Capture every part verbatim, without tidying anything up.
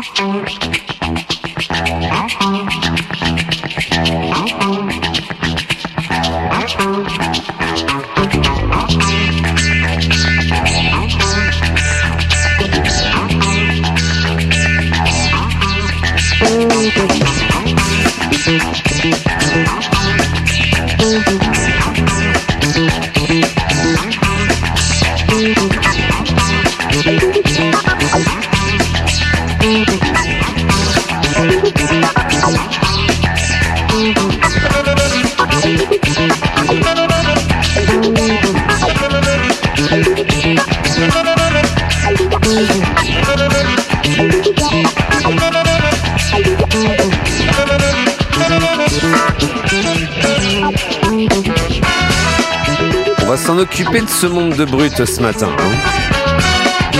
On va s'en occuper de ce monde de brutes ce matin. Hein.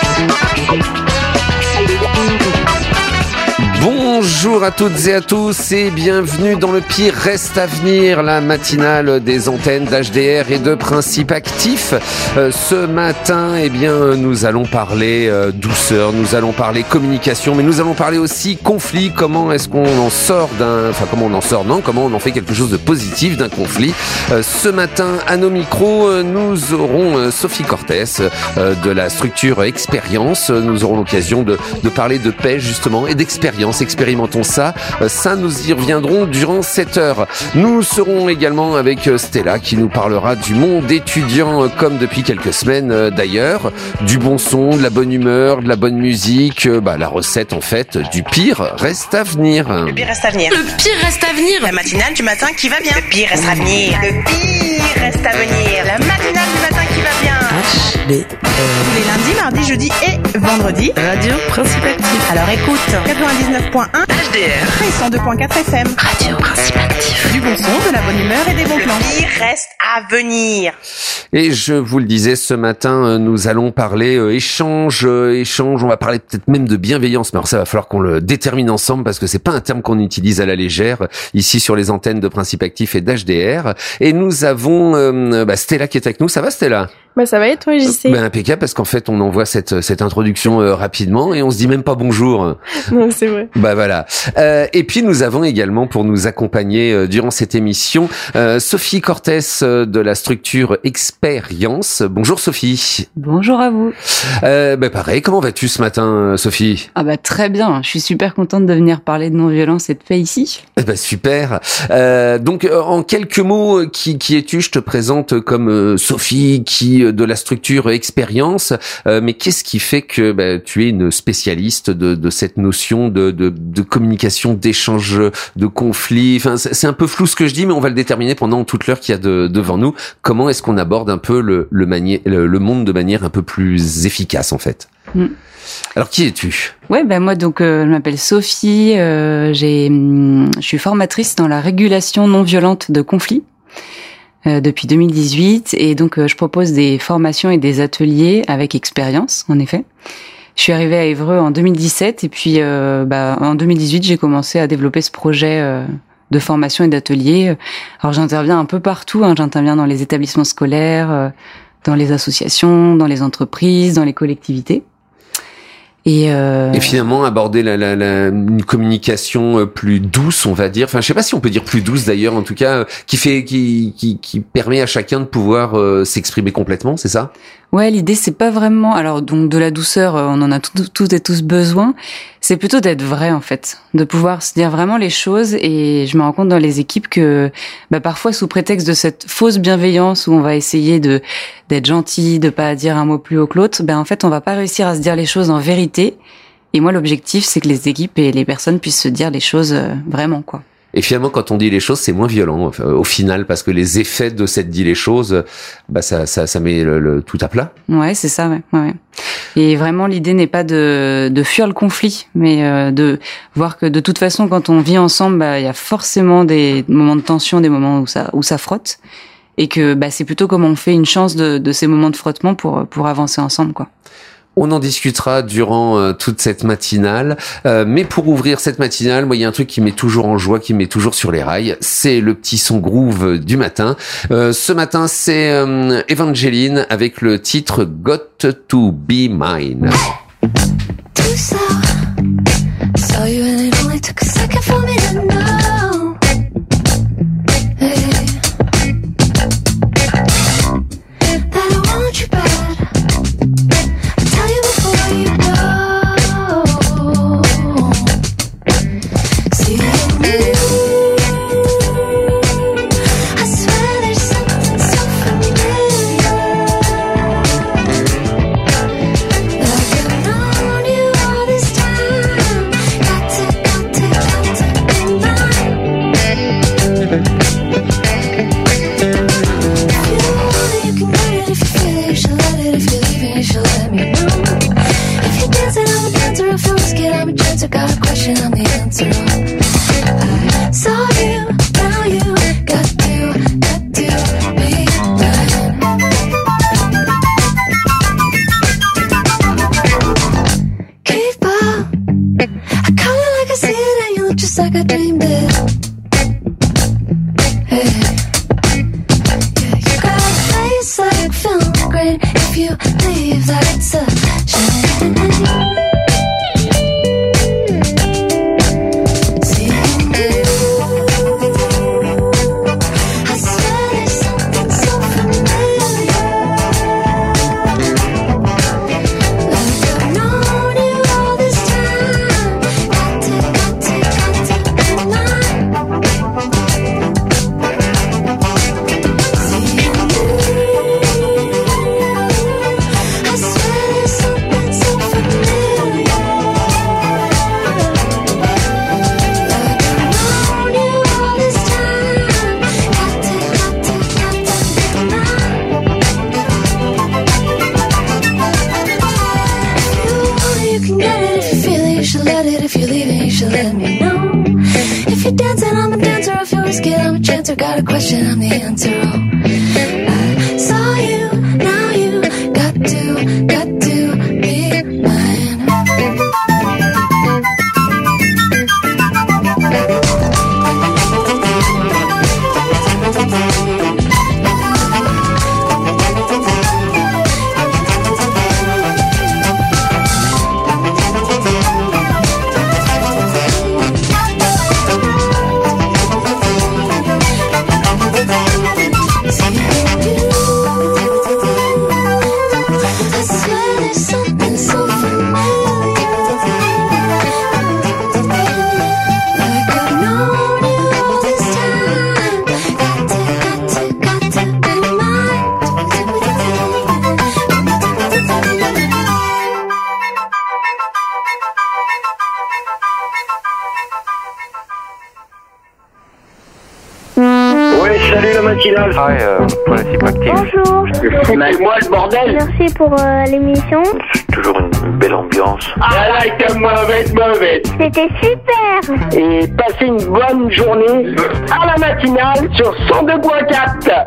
Bonjour à toutes et à tous et bienvenue dans le pire reste à venir, la matinale des antennes d'H D R et de Principe Actif. Euh, ce matin, eh bien, nous allons parler euh, douceur, nous allons parler communication, mais nous allons parler aussi conflit. Comment est-ce qu'on en sort d'un, enfin comment on en sort, non, comment on en fait quelque chose de positif d'un conflit. Euh, ce matin, à nos micros, euh, nous aurons euh, Sophie Cortès euh, de la structure Expérience. Nous aurons l'occasion de, de parler de paix justement et d'expérience. Expérimentons ça. Ça, nous y reviendrons durant cette heure. Nous serons également avec Stella qui nous parlera du monde étudiant comme depuis quelques semaines d'ailleurs. Du bon son, de la bonne humeur, de la bonne musique. Bah, la recette en fait du pire reste à venir. Le pire reste à venir. Le pire reste à venir. La matinale du matin qui va bien. Le pire reste à venir. Le pire reste à venir. La matinale du matin qui va bien. H D R. Tous les lundis, mardis, jeudis et vendredis. Radio Principe Actif. Alors écoute, quatre-vingt-dix-neuf point un H D R. et cent deux point quatre F M. Radio Principe Actif. Du bon son, de la bonne humeur et des bons plans. Le pire reste à venir. Et je vous le disais, ce matin, nous allons parler euh, échange, euh, échange. On va parler peut-être même de bienveillance, mais alors ça va falloir qu'on le détermine ensemble parce que c'est pas un terme qu'on utilise à la légère ici sur les antennes de Principe Actif et d'H D R. Et nous avons euh, bah, Stella qui est avec nous. Ça va, Stella ? Bah ça va et toi, J C? Ben impeccable parce qu'en fait on envoie cette cette introduction euh, rapidement et on se dit même pas bonjour. Non, c'est vrai. Bah voilà. Euh, et puis nous avons également pour nous accompagner euh, durant cette émission euh, Sophie Cortès euh, de la structure Expérience. Bonjour Sophie. Bonjour à vous. Euh, bah pareil, comment vas-tu ce matin euh, Sophie? Ah bah très bien, je suis super contente de venir parler de non-violence et de paix ici. Eh ben super. Euh, donc euh, en quelques mots, qui qui es-tu? Je te présente comme euh, Sophie qui de la structure Expérience, euh, mais qu'est-ce qui fait que bah, tu es une spécialiste de, de cette notion de, de, de communication, d'échange, de conflit? Enfin, c'est un peu flou ce que je dis, mais on va le déterminer pendant toute l'heure qu'il y a de, devant nous. Comment est-ce qu'on aborde un peu le, le, manier, le, le monde de manière un peu plus efficace en fait? Mm. Alors qui es-tu? Ouais, ben moi donc euh, je m'appelle Sophie. Euh, j'ai, je suis formatrice dans la régulation non violente de conflits. Euh, depuis deux mille dix-huit et donc euh, je propose des formations et des ateliers avec Expérience en effet. Je suis arrivée à Évreux en deux mille dix-sept et puis euh, bah, en deux mille dix-huit j'ai commencé à développer ce projet euh, de formation et d'ateliers. Alors j'interviens un peu partout, hein, j'interviens dans les établissements scolaires, euh, dans les associations, dans les entreprises, dans les collectivités. Et, euh... et finalement aborder la, la, la, une communication plus douce, on va dire. Enfin, je sais pas si on peut dire plus douce d'ailleurs, en tout cas, qui fait, qui, qui, qui permet à chacun de pouvoir euh, s'exprimer complètement, c'est ça? Ouais, l'idée c'est pas vraiment, alors donc de la douceur, on en a toutes et tous besoin. C'est plutôt d'être vrai en fait, de pouvoir se dire vraiment les choses. Et je me rends compte dans les équipes que bah, parfois sous prétexte de cette fausse bienveillance où on va essayer de d'être gentil, de pas dire un mot plus haut que l'autre, ben en fait on va pas réussir à se dire les choses en vérité. Et moi l'objectif c'est que les équipes et les personnes puissent se dire les choses vraiment quoi. Et finalement, quand on dit les choses, c'est moins violent enfin, au final, parce que les effets de cette dit les choses, bah ça, ça, ça met le, le tout à plat. Ouais, c'est ça. Ouais, ouais. Et vraiment, l'idée n'est pas de, de fuir le conflit, mais euh, de voir que de toute façon, quand on vit ensemble, bah il y a forcément des moments de tension, des moments où ça, où ça frotte, et que bah c'est plutôt comment on fait une chance de, de ces moments de frottement pour pour avancer ensemble, quoi. On en discutera durant euh, toute cette matinale, euh, mais pour ouvrir cette matinale, moi il y a un truc qui met toujours en joie, qui met toujours sur les rails, c'est le petit son groove du matin. Euh, ce matin, c'est euh, Evangeline avec le titre Got to Be Mine. Tout ça, answer, got a question, I'm the answer. I saw you, now you got to, got to be mine. Keep up, I call it like I see it, and you look just like I dreamed it. Hey. Yeah, you got a face like film grain. If you leave, that's a shame. Seeing you, I swear there's something so familiar. Like I've known you all this time. Got to, got to, got to be mine. Seeing you, I swear there's something so familiar. Like I've known you all this time. Got to, got to, got to be mine. If you want it, you can get it. If you feel it, you should let it. If you're leaving, you should let me know. If you're dancing, I'm a dancer. If you risk it, I'm a chancer. Got a question, I'm the answer. Oh, I saw you, now you got to, got to be mine. I swear there's something so familiar. Like I've known you all this time. Got to, got to, got to be mine. Ouais, salut la matinale. Hi, euh, principe actif. Bonjour. Mais moi le bordel. Merci pour euh, l'émission. C'est toujours une belle ambiance. Ah là, était mauvaise, mauvaise. C'était super. Et passez une bonne journée à la matinale sur cent deux point quatre.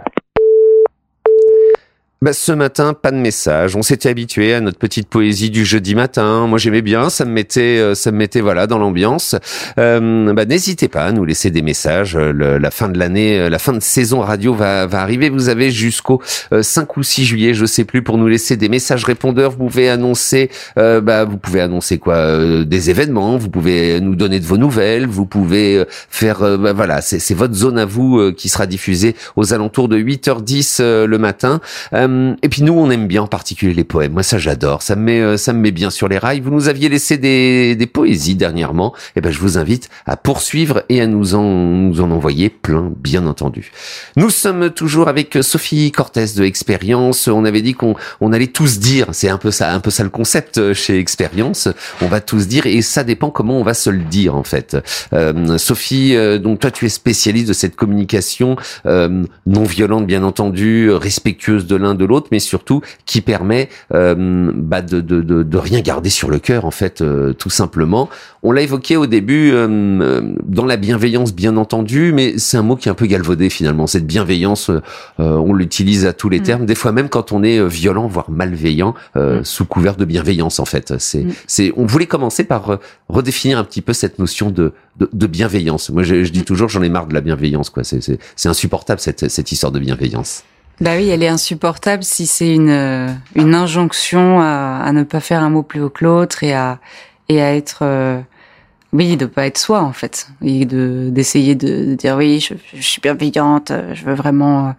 Bah, ce matin, pas de message. On s'était habitué à notre petite poésie du jeudi matin. Moi, j'aimais bien. Ça me mettait, euh, ça me mettait, voilà, dans l'ambiance. Euh, bah, n'hésitez pas à nous laisser des messages. Le, la fin de l'année, la fin de saison radio va, va arriver. Vous avez jusqu'au euh, cinq ou six juillet, je sais plus, pour nous laisser des messages répondeurs. Vous pouvez annoncer, euh, bah, vous pouvez annoncer quoi, euh, des événements. Vous pouvez nous donner de vos nouvelles. Vous pouvez euh, faire, euh, bah, voilà, c'est, c'est votre zone à vous euh, qui sera diffusée aux alentours de huit heures dix euh, le matin. Euh, Et puis nous, on aime bien en particulier les poèmes. Moi, ça, j'adore. Ça me met, ça me met bien sur les rails. Vous nous aviez laissé des, des poésies dernièrement. Et ben, je vous invite à poursuivre et à nous en, nous en envoyer plein, bien entendu. Nous sommes toujours avec Sophie Cortez de Expérience. On avait dit qu'on, on allait tous dire. C'est un peu ça, un peu ça le concept chez Expérience. On va tous dire et ça dépend comment on va se le dire, en fait. Euh, Sophie, euh, donc toi, tu es spécialiste de cette communication euh, non violente, bien entendu, respectueuse de l'un de l'autre, mais surtout qui permet euh, bah de, de, de, de rien garder sur le cœur, en fait, euh, tout simplement. On l'a évoqué au début, euh, dans la bienveillance, bien entendu, mais c'est un mot qui est un peu galvaudé finalement. Cette bienveillance, euh, on l'utilise à tous les mmh. termes, des fois même quand on est violent, voire malveillant, euh, mmh. sous couvert de bienveillance, en fait. C'est, mmh. c'est, on voulait commencer par euh, redéfinir un petit peu cette notion de, de, de bienveillance. Moi, je, je dis toujours, j'en ai marre de la bienveillance, quoi. C'est, c'est, c'est insupportable cette, cette histoire de bienveillance. Bah oui, elle est insupportable si c'est une une injonction à, à ne pas faire un mot plus haut que l'autre et à et à être euh, oui, de pas être soi, en fait, et de d'essayer de, de dire oui, je, je suis bienveillante, je veux vraiment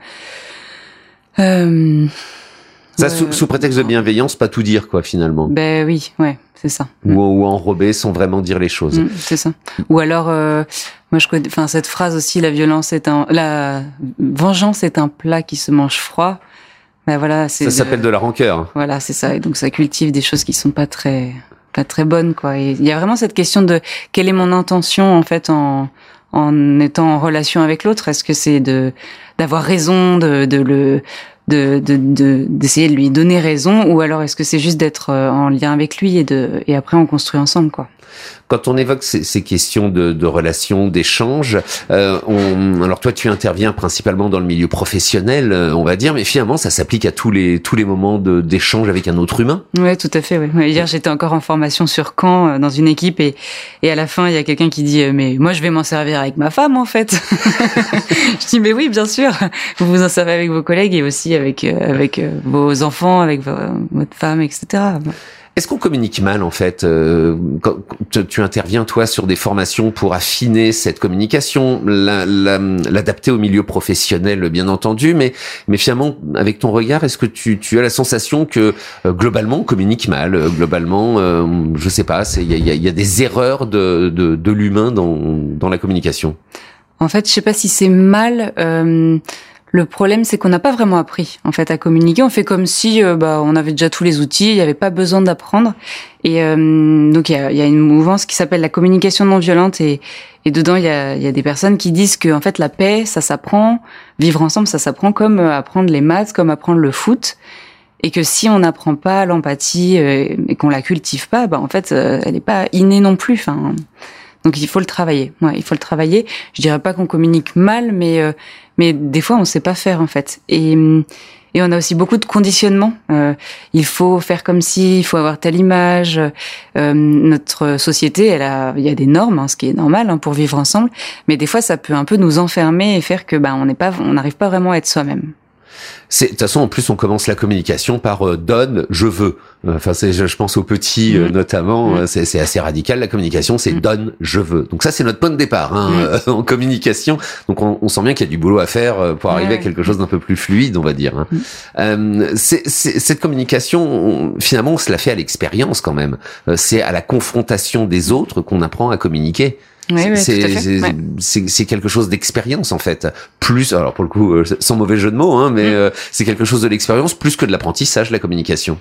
euh, ça, sous, sous prétexte de bienveillance, pas tout dire, quoi, finalement. Ben oui, ouais, c'est ça. Ou, ou enrober sans vraiment dire les choses. Mmh, c'est ça. Ou alors, euh, moi je connais, enfin cette phrase aussi, la violence est un, la vengeance est un plat qui se mange froid. Ben voilà, c'est. Ça de, s'appelle de la rancœur. Voilà, c'est ça. Et donc ça cultive des choses qui sont pas très, pas très bonnes, quoi. Et il y a vraiment cette question de quelle est mon intention, en fait, en en étant en relation avec l'autre. Est-ce que c'est de d'avoir raison, de de le de, de, de, d'essayer de lui donner raison, ou alors est-ce que c'est juste d'être en lien avec lui et de, et après on construit ensemble, quoi. Quand on évoque ces, ces questions de, de relations, d'échanges, euh, on, alors toi tu interviens principalement dans le milieu professionnel, on va dire, mais finalement ça s'applique à tous les tous les moments de, d'échange avec un autre humain. Ouais, tout à fait. Ouais. Ouais, hier j'étais encore en formation sur Caen euh, dans une équipe et et à la fin il y a quelqu'un qui dit euh, mais moi je vais m'en servir avec ma femme en fait. Je dis mais oui bien sûr, vous vous en servez avec vos collègues et aussi avec euh, avec euh, vos enfants, avec vo- votre femme, et cetera. Est-ce qu'on communique mal en fait euh, quand tu interviens toi sur des formations pour affiner cette communication, la, la, l'adapter au milieu professionnel bien entendu, mais mais finalement avec ton regard, est-ce que tu, tu as la sensation que euh, globalement on communique mal, euh, globalement, euh, je sais pas, c'est il y a, y a des erreurs de, de, de l'humain dans dans la communication. En fait, je sais pas si c'est mal. Euh... Le problème, c'est qu'on n'a pas vraiment appris en fait à communiquer. On fait comme si euh, bah on avait déjà tous les outils, il n'y avait pas besoin d'apprendre. Et euh, donc il y a, y a une mouvance qui s'appelle la communication non violente et, et dedans il y a, y a des personnes qui disent que en fait la paix, ça s'apprend, vivre ensemble, ça s'apprend comme apprendre les maths, comme apprendre le foot. Et que si on n'apprend pas l'empathie euh, et qu'on la cultive pas, bah en fait euh, elle n'est pas innée non plus. Enfin, donc il faut le travailler. Ouais, il faut le travailler. Je dirais pas qu'on communique mal, mais euh, mais des fois on sait pas faire en fait. Et et on a aussi beaucoup de conditionnement. Euh, il faut faire comme si, il faut avoir telle image. Euh, notre société, elle a, il y a des normes, hein, ce qui est normal hein, pour vivre ensemble. Mais des fois, ça peut un peu nous enfermer et faire que bah on n'est pas, on n'arrive pas vraiment à être soi-même. C'est, de toute façon, en plus, on commence la communication par euh, donne, je veux. Enfin, c'est, je, je pense aux petits, euh, notamment. Mmh. C'est, c'est assez radical. La communication, c'est mmh. donne, je veux. Donc ça, c'est notre point de départ hein, mmh. euh, en communication. Donc on, on sent bien qu'il y a du boulot à faire euh, pour arriver ouais, à quelque chose d'un peu plus fluide, on va dire. Hein. Mmh. Euh, c'est, c'est, cette communication, on, finalement, on se la fait à l'expérience quand même. Euh, c'est à la confrontation des autres qu'on apprend à communiquer. Oui, oui, c'est, tout à fait. c'est, Ouais. c'est, c'est quelque chose d'expérience en fait. Plus, alors pour le coup, euh, sans mauvais jeu de mots, hein, mais mmh. euh, c'est quelque chose de l'expérience plus que de l'apprentissage, la communication.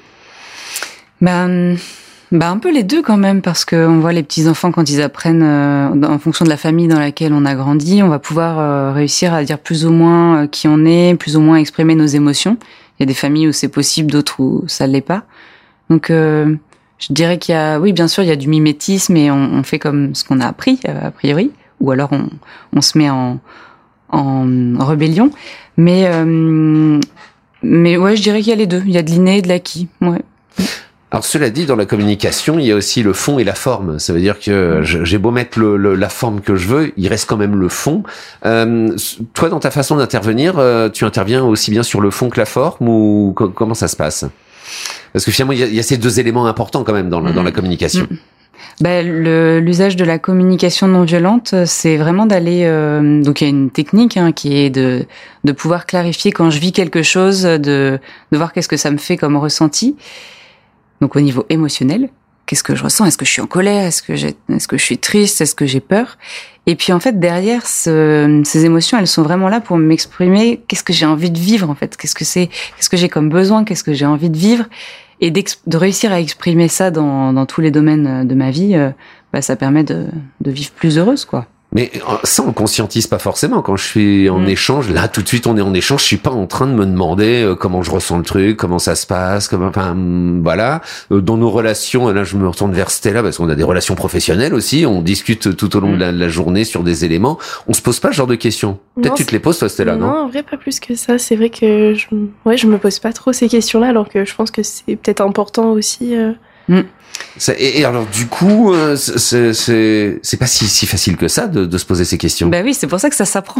Ben, ben un peu les deux quand même, parce que on voit les petits enfants quand ils apprennent euh, en fonction de la famille dans laquelle on a grandi, on va pouvoir euh, réussir à dire plus ou moins euh, qui on est, plus ou moins exprimer nos émotions. Il y a des familles où c'est possible, d'autres où ça l'est pas. Donc euh, je dirais qu'il y a, oui, bien sûr, il y a du mimétisme et on, on fait comme ce qu'on a appris, a priori, ou alors on, on se met en, en rébellion. Mais, euh, mais ouais, je dirais qu'il y a les deux. Il y a de l'inné et de l'acquis. Ouais. Alors cela dit, dans la communication, il y a aussi le fond et la forme. Ça veut dire que j'ai beau mettre le, le, la forme que je veux, il reste quand même le fond. Euh, toi, dans ta façon d'intervenir, tu interviens aussi bien sur le fond que la forme ou co- comment ça se passe ? Parce que finalement, il y, a, il y a ces deux éléments importants quand même dans la, dans la communication. Mmh. Ben, le, l'usage de la communication non violente, c'est vraiment d'aller... Euh, donc, il y a une technique hein, qui est de, de pouvoir clarifier quand je vis quelque chose, de, de voir qu'est-ce que ça me fait comme ressenti. Donc, au niveau émotionnel, qu'est-ce que je ressens ? Est-ce que je suis en colère ? Est-ce que j'ai, est-ce que je suis triste ? Est-ce que j'ai peur ? Et puis, en fait, derrière, ce, ces émotions, elles sont vraiment là pour m'exprimer qu'est-ce que j'ai envie de vivre, en fait. Qu'est-ce que c'est ? Qu'est-ce que j'ai comme besoin ? Qu'est-ce que j'ai envie de vivre ? Et de réussir à exprimer ça dans, dans tous les domaines de ma vie, euh, bah, ça permet de, de vivre plus heureuse, quoi. Mais ça, on le conscientise pas forcément. Quand je suis en mmh. échange, là, tout de suite, on est en échange. Je suis pas en train de me demander euh, comment je ressens le truc, comment ça se passe, comment, enfin, voilà. Euh, dans nos relations, là, je me retourne vers Stella parce qu'on a des relations professionnelles aussi. On discute tout au long mmh. de, la, de la journée sur des éléments. On se pose pas ce genre de questions. Peut-être non, tu te les poses, toi, Stella, non? Non, en vrai, pas plus que ça. C'est vrai que je, ouais, je me pose pas trop ces questions-là, alors que je pense que c'est peut-être important aussi. Euh... Mmh. Ça, et, et alors du coup, euh, c'est, c'est, c'est pas si, si facile que ça de, de se poser ces questions. Bah oui, c'est pour ça que ça s'apprend.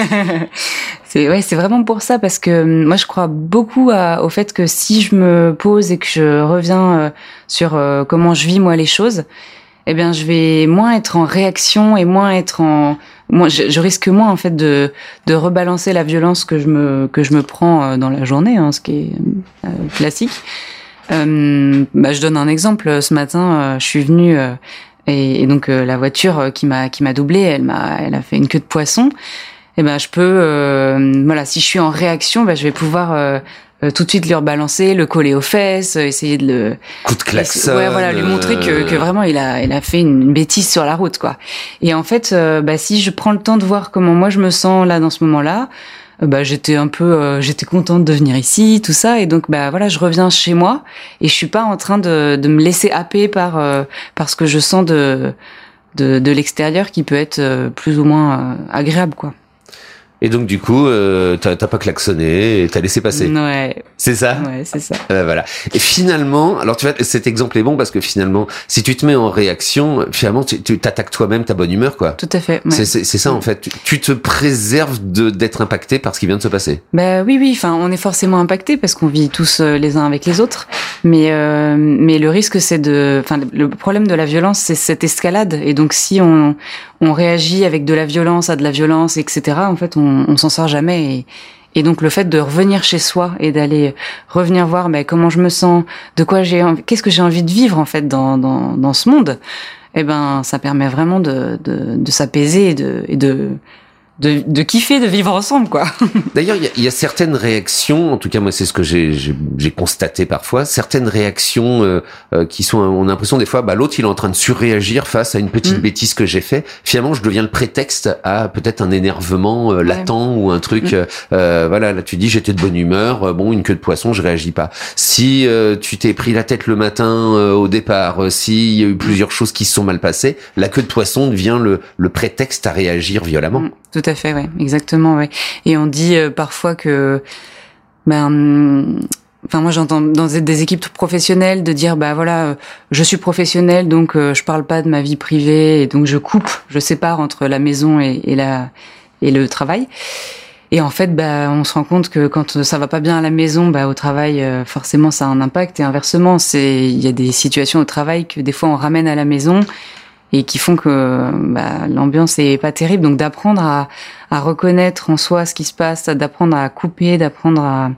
c'est ouais, c'est vraiment pour ça parce que moi je crois beaucoup à, au fait que si je me pose et que je reviens euh, sur euh, comment je vis moi les choses, eh bien je vais moins être en réaction et moins être en moi je, je risque moins en fait de de rebalancer la violence que je me que je me prends dans la journée, hein, ce qui est euh, classique. Euh, bah, je donne un exemple. Ce matin, euh, je suis venue euh, et, et donc euh, la voiture euh, qui m'a qui m'a doublé, elle m'a elle a fait une queue de poisson. Et ben je peux euh, voilà, si je suis en réaction, bah, je vais pouvoir euh, euh, tout de suite lui rebalancer, le coller aux fesses, essayer de le coup de klaxon. Ouais, voilà, lui montrer que que vraiment il a il a fait une bêtise sur la route, quoi. Et en fait, euh, bah si je prends le temps de voir comment moi je me sens là dans ce moment-là. euh, bah j'étais un peu, euh, j'étais contente de venir ici, tout ça, et donc bah voilà, je reviens chez moi et je suis pas en train de, de me laisser happer par euh, par ce que je sens de de, de l'extérieur qui peut être euh, plus ou moins euh, agréable, quoi. Et donc du coup, euh, t'as, t'as pas klaxonné et t'as laissé passer. Ouais. C'est ça. Ouais, c'est ça. Euh, voilà. Et finalement, alors tu vois, cet exemple est bon parce que finalement, si tu te mets en réaction, finalement, tu, tu t'attaques toi-même ta bonne humeur, quoi. Tout à fait. Ouais. C'est, c'est, c'est ça en fait. Tu, tu te préserves de d'être impacté par ce qui vient de se passer. Bah oui, oui. Enfin, on est forcément impacté parce qu'on vit tous euh, les uns avec les autres. Mais euh, mais le risque, c'est de, enfin, le problème de la violence, c'est cette escalade. Et donc, si on on réagit avec de la violence à de la violence, et cetera. En fait, on on, on s'en sort jamais. Et, et donc le fait de revenir chez soi et d'aller revenir voir ben, comment je me sens, de quoi j'ai envie, qu'est-ce que j'ai envie de vivre en fait dans dans, dans ce monde, eh ben ça permet vraiment de de, de s'apaiser et de et de De, de kiffer de vivre ensemble, quoi. D'ailleurs, il y a, y a certaines réactions, en tout cas moi c'est ce que j'ai, j'ai, j'ai constaté parfois, certaines réactions euh, euh, qui sont, on a l'impression des fois, bah l'autre il est en train de surréagir face à une petite mmh. bêtise que j'ai fait. Finalement, je deviens le prétexte à peut-être un énervement euh, latent ouais. ou un truc. Mmh. Euh, voilà, là tu dis j'étais de bonne humeur, euh, bon une queue de poisson, je réagis pas. Si euh, tu t'es pris la tête le matin euh, au départ, euh, s'il y a eu plusieurs choses qui se sont mal passées, la queue de poisson devient le, le prétexte à réagir violemment. Mmh. Tout à fait, ouais, exactement, ouais. Et on dit euh, parfois que, ben, enfin moi j'entends dans des équipes professionnelles de dire, bah voilà, euh, je suis professionnel donc euh, je parle pas de ma vie privée et donc je coupe, je sépare entre la maison et, et la et le travail. Et en fait, bah on se rend compte que quand ça va pas bien à la maison, bah au travail, euh, forcément ça a un impact et inversement, c'est il y a des situations au travail que des fois on ramène à la maison. Et qui font que bah, l'ambiance est pas terrible. Donc d'apprendre à, à reconnaître en soi ce qui se passe, d'apprendre à couper, d'apprendre à,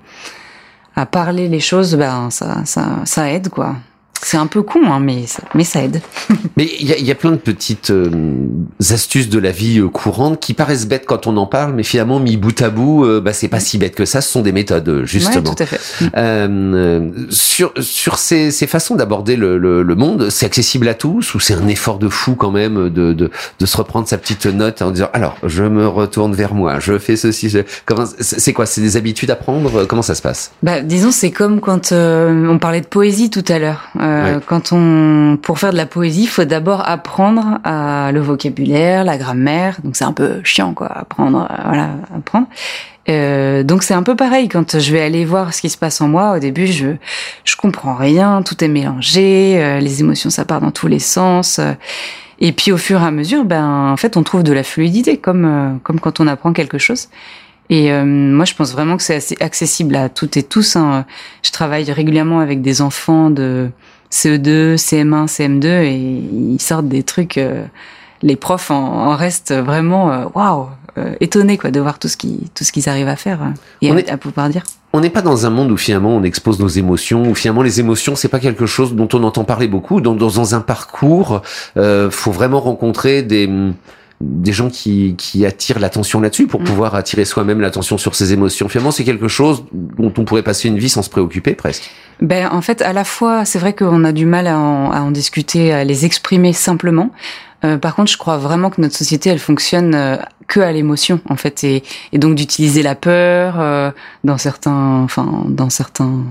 à parler les choses, ben ça, ça, ça aide, quoi. C'est un peu con, hein, mais ça, mais ça aide. Mais il y a, y a plein de petites euh, astuces de la vie euh, courante qui paraissent bêtes quand on en parle, mais finalement mis bout à bout, euh, bah c'est pas si bête que ça. Ce sont des méthodes, justement. Ouais, tout à fait. Euh, sur sur ces, ces façons d'aborder le, le, le monde, c'est accessible à tous ou c'est un effort de fou quand même de de, de se reprendre sa petite note en disant alors je me retourne vers moi, je fais ceci. Je... Comment c'est quoi? C'est des habitudes à prendre? Comment ça se passe? Bah disons c'est comme quand euh, on parlait de poésie tout à l'heure. Euh, Euh, ouais. Quand on, pour faire de la poésie, il faut d'abord apprendre à le vocabulaire, la grammaire. Donc c'est un peu chiant, quoi, apprendre, euh, voilà, apprendre. Euh, donc c'est un peu pareil quand je vais aller voir ce qui se passe en moi. Au début, je je comprends rien, tout est mélangé, euh, les émotions ça part dans tous les sens. Euh, et puis au fur et à mesure, ben en fait, on trouve de la fluidité, comme euh, comme quand on apprend quelque chose. Et euh, moi, je pense vraiment que c'est assez accessible à toutes et tous. Hein. Je travaille régulièrement avec des enfants de C E deux, C M un, C M deux, et ils sortent des trucs. Euh, les profs en, en restent vraiment waouh, wow, euh, étonnés quoi de voir tout ce qui tout ce qu'ils arrivent à faire et on à, est, à pouvoir dire. On n'est pas dans un monde où finalement on expose nos émotions, où finalement les émotions c'est pas quelque chose dont on entend parler beaucoup. Dans, dans un parcours, euh, faut vraiment rencontrer des des gens qui, qui attirent l'attention là-dessus pour mmh. pouvoir attirer soi-même l'attention sur ses émotions. Finalement, c'est quelque chose dont on pourrait passer une vie sans se préoccuper presque. Ben, en fait, à la fois, c'est vrai qu'on a du mal à en, à en discuter, à les exprimer simplement. Euh, par contre, je crois vraiment que notre société, elle fonctionne euh, que à l'émotion, en fait, et, et donc d'utiliser la peur euh, dans certains, enfin, dans certains.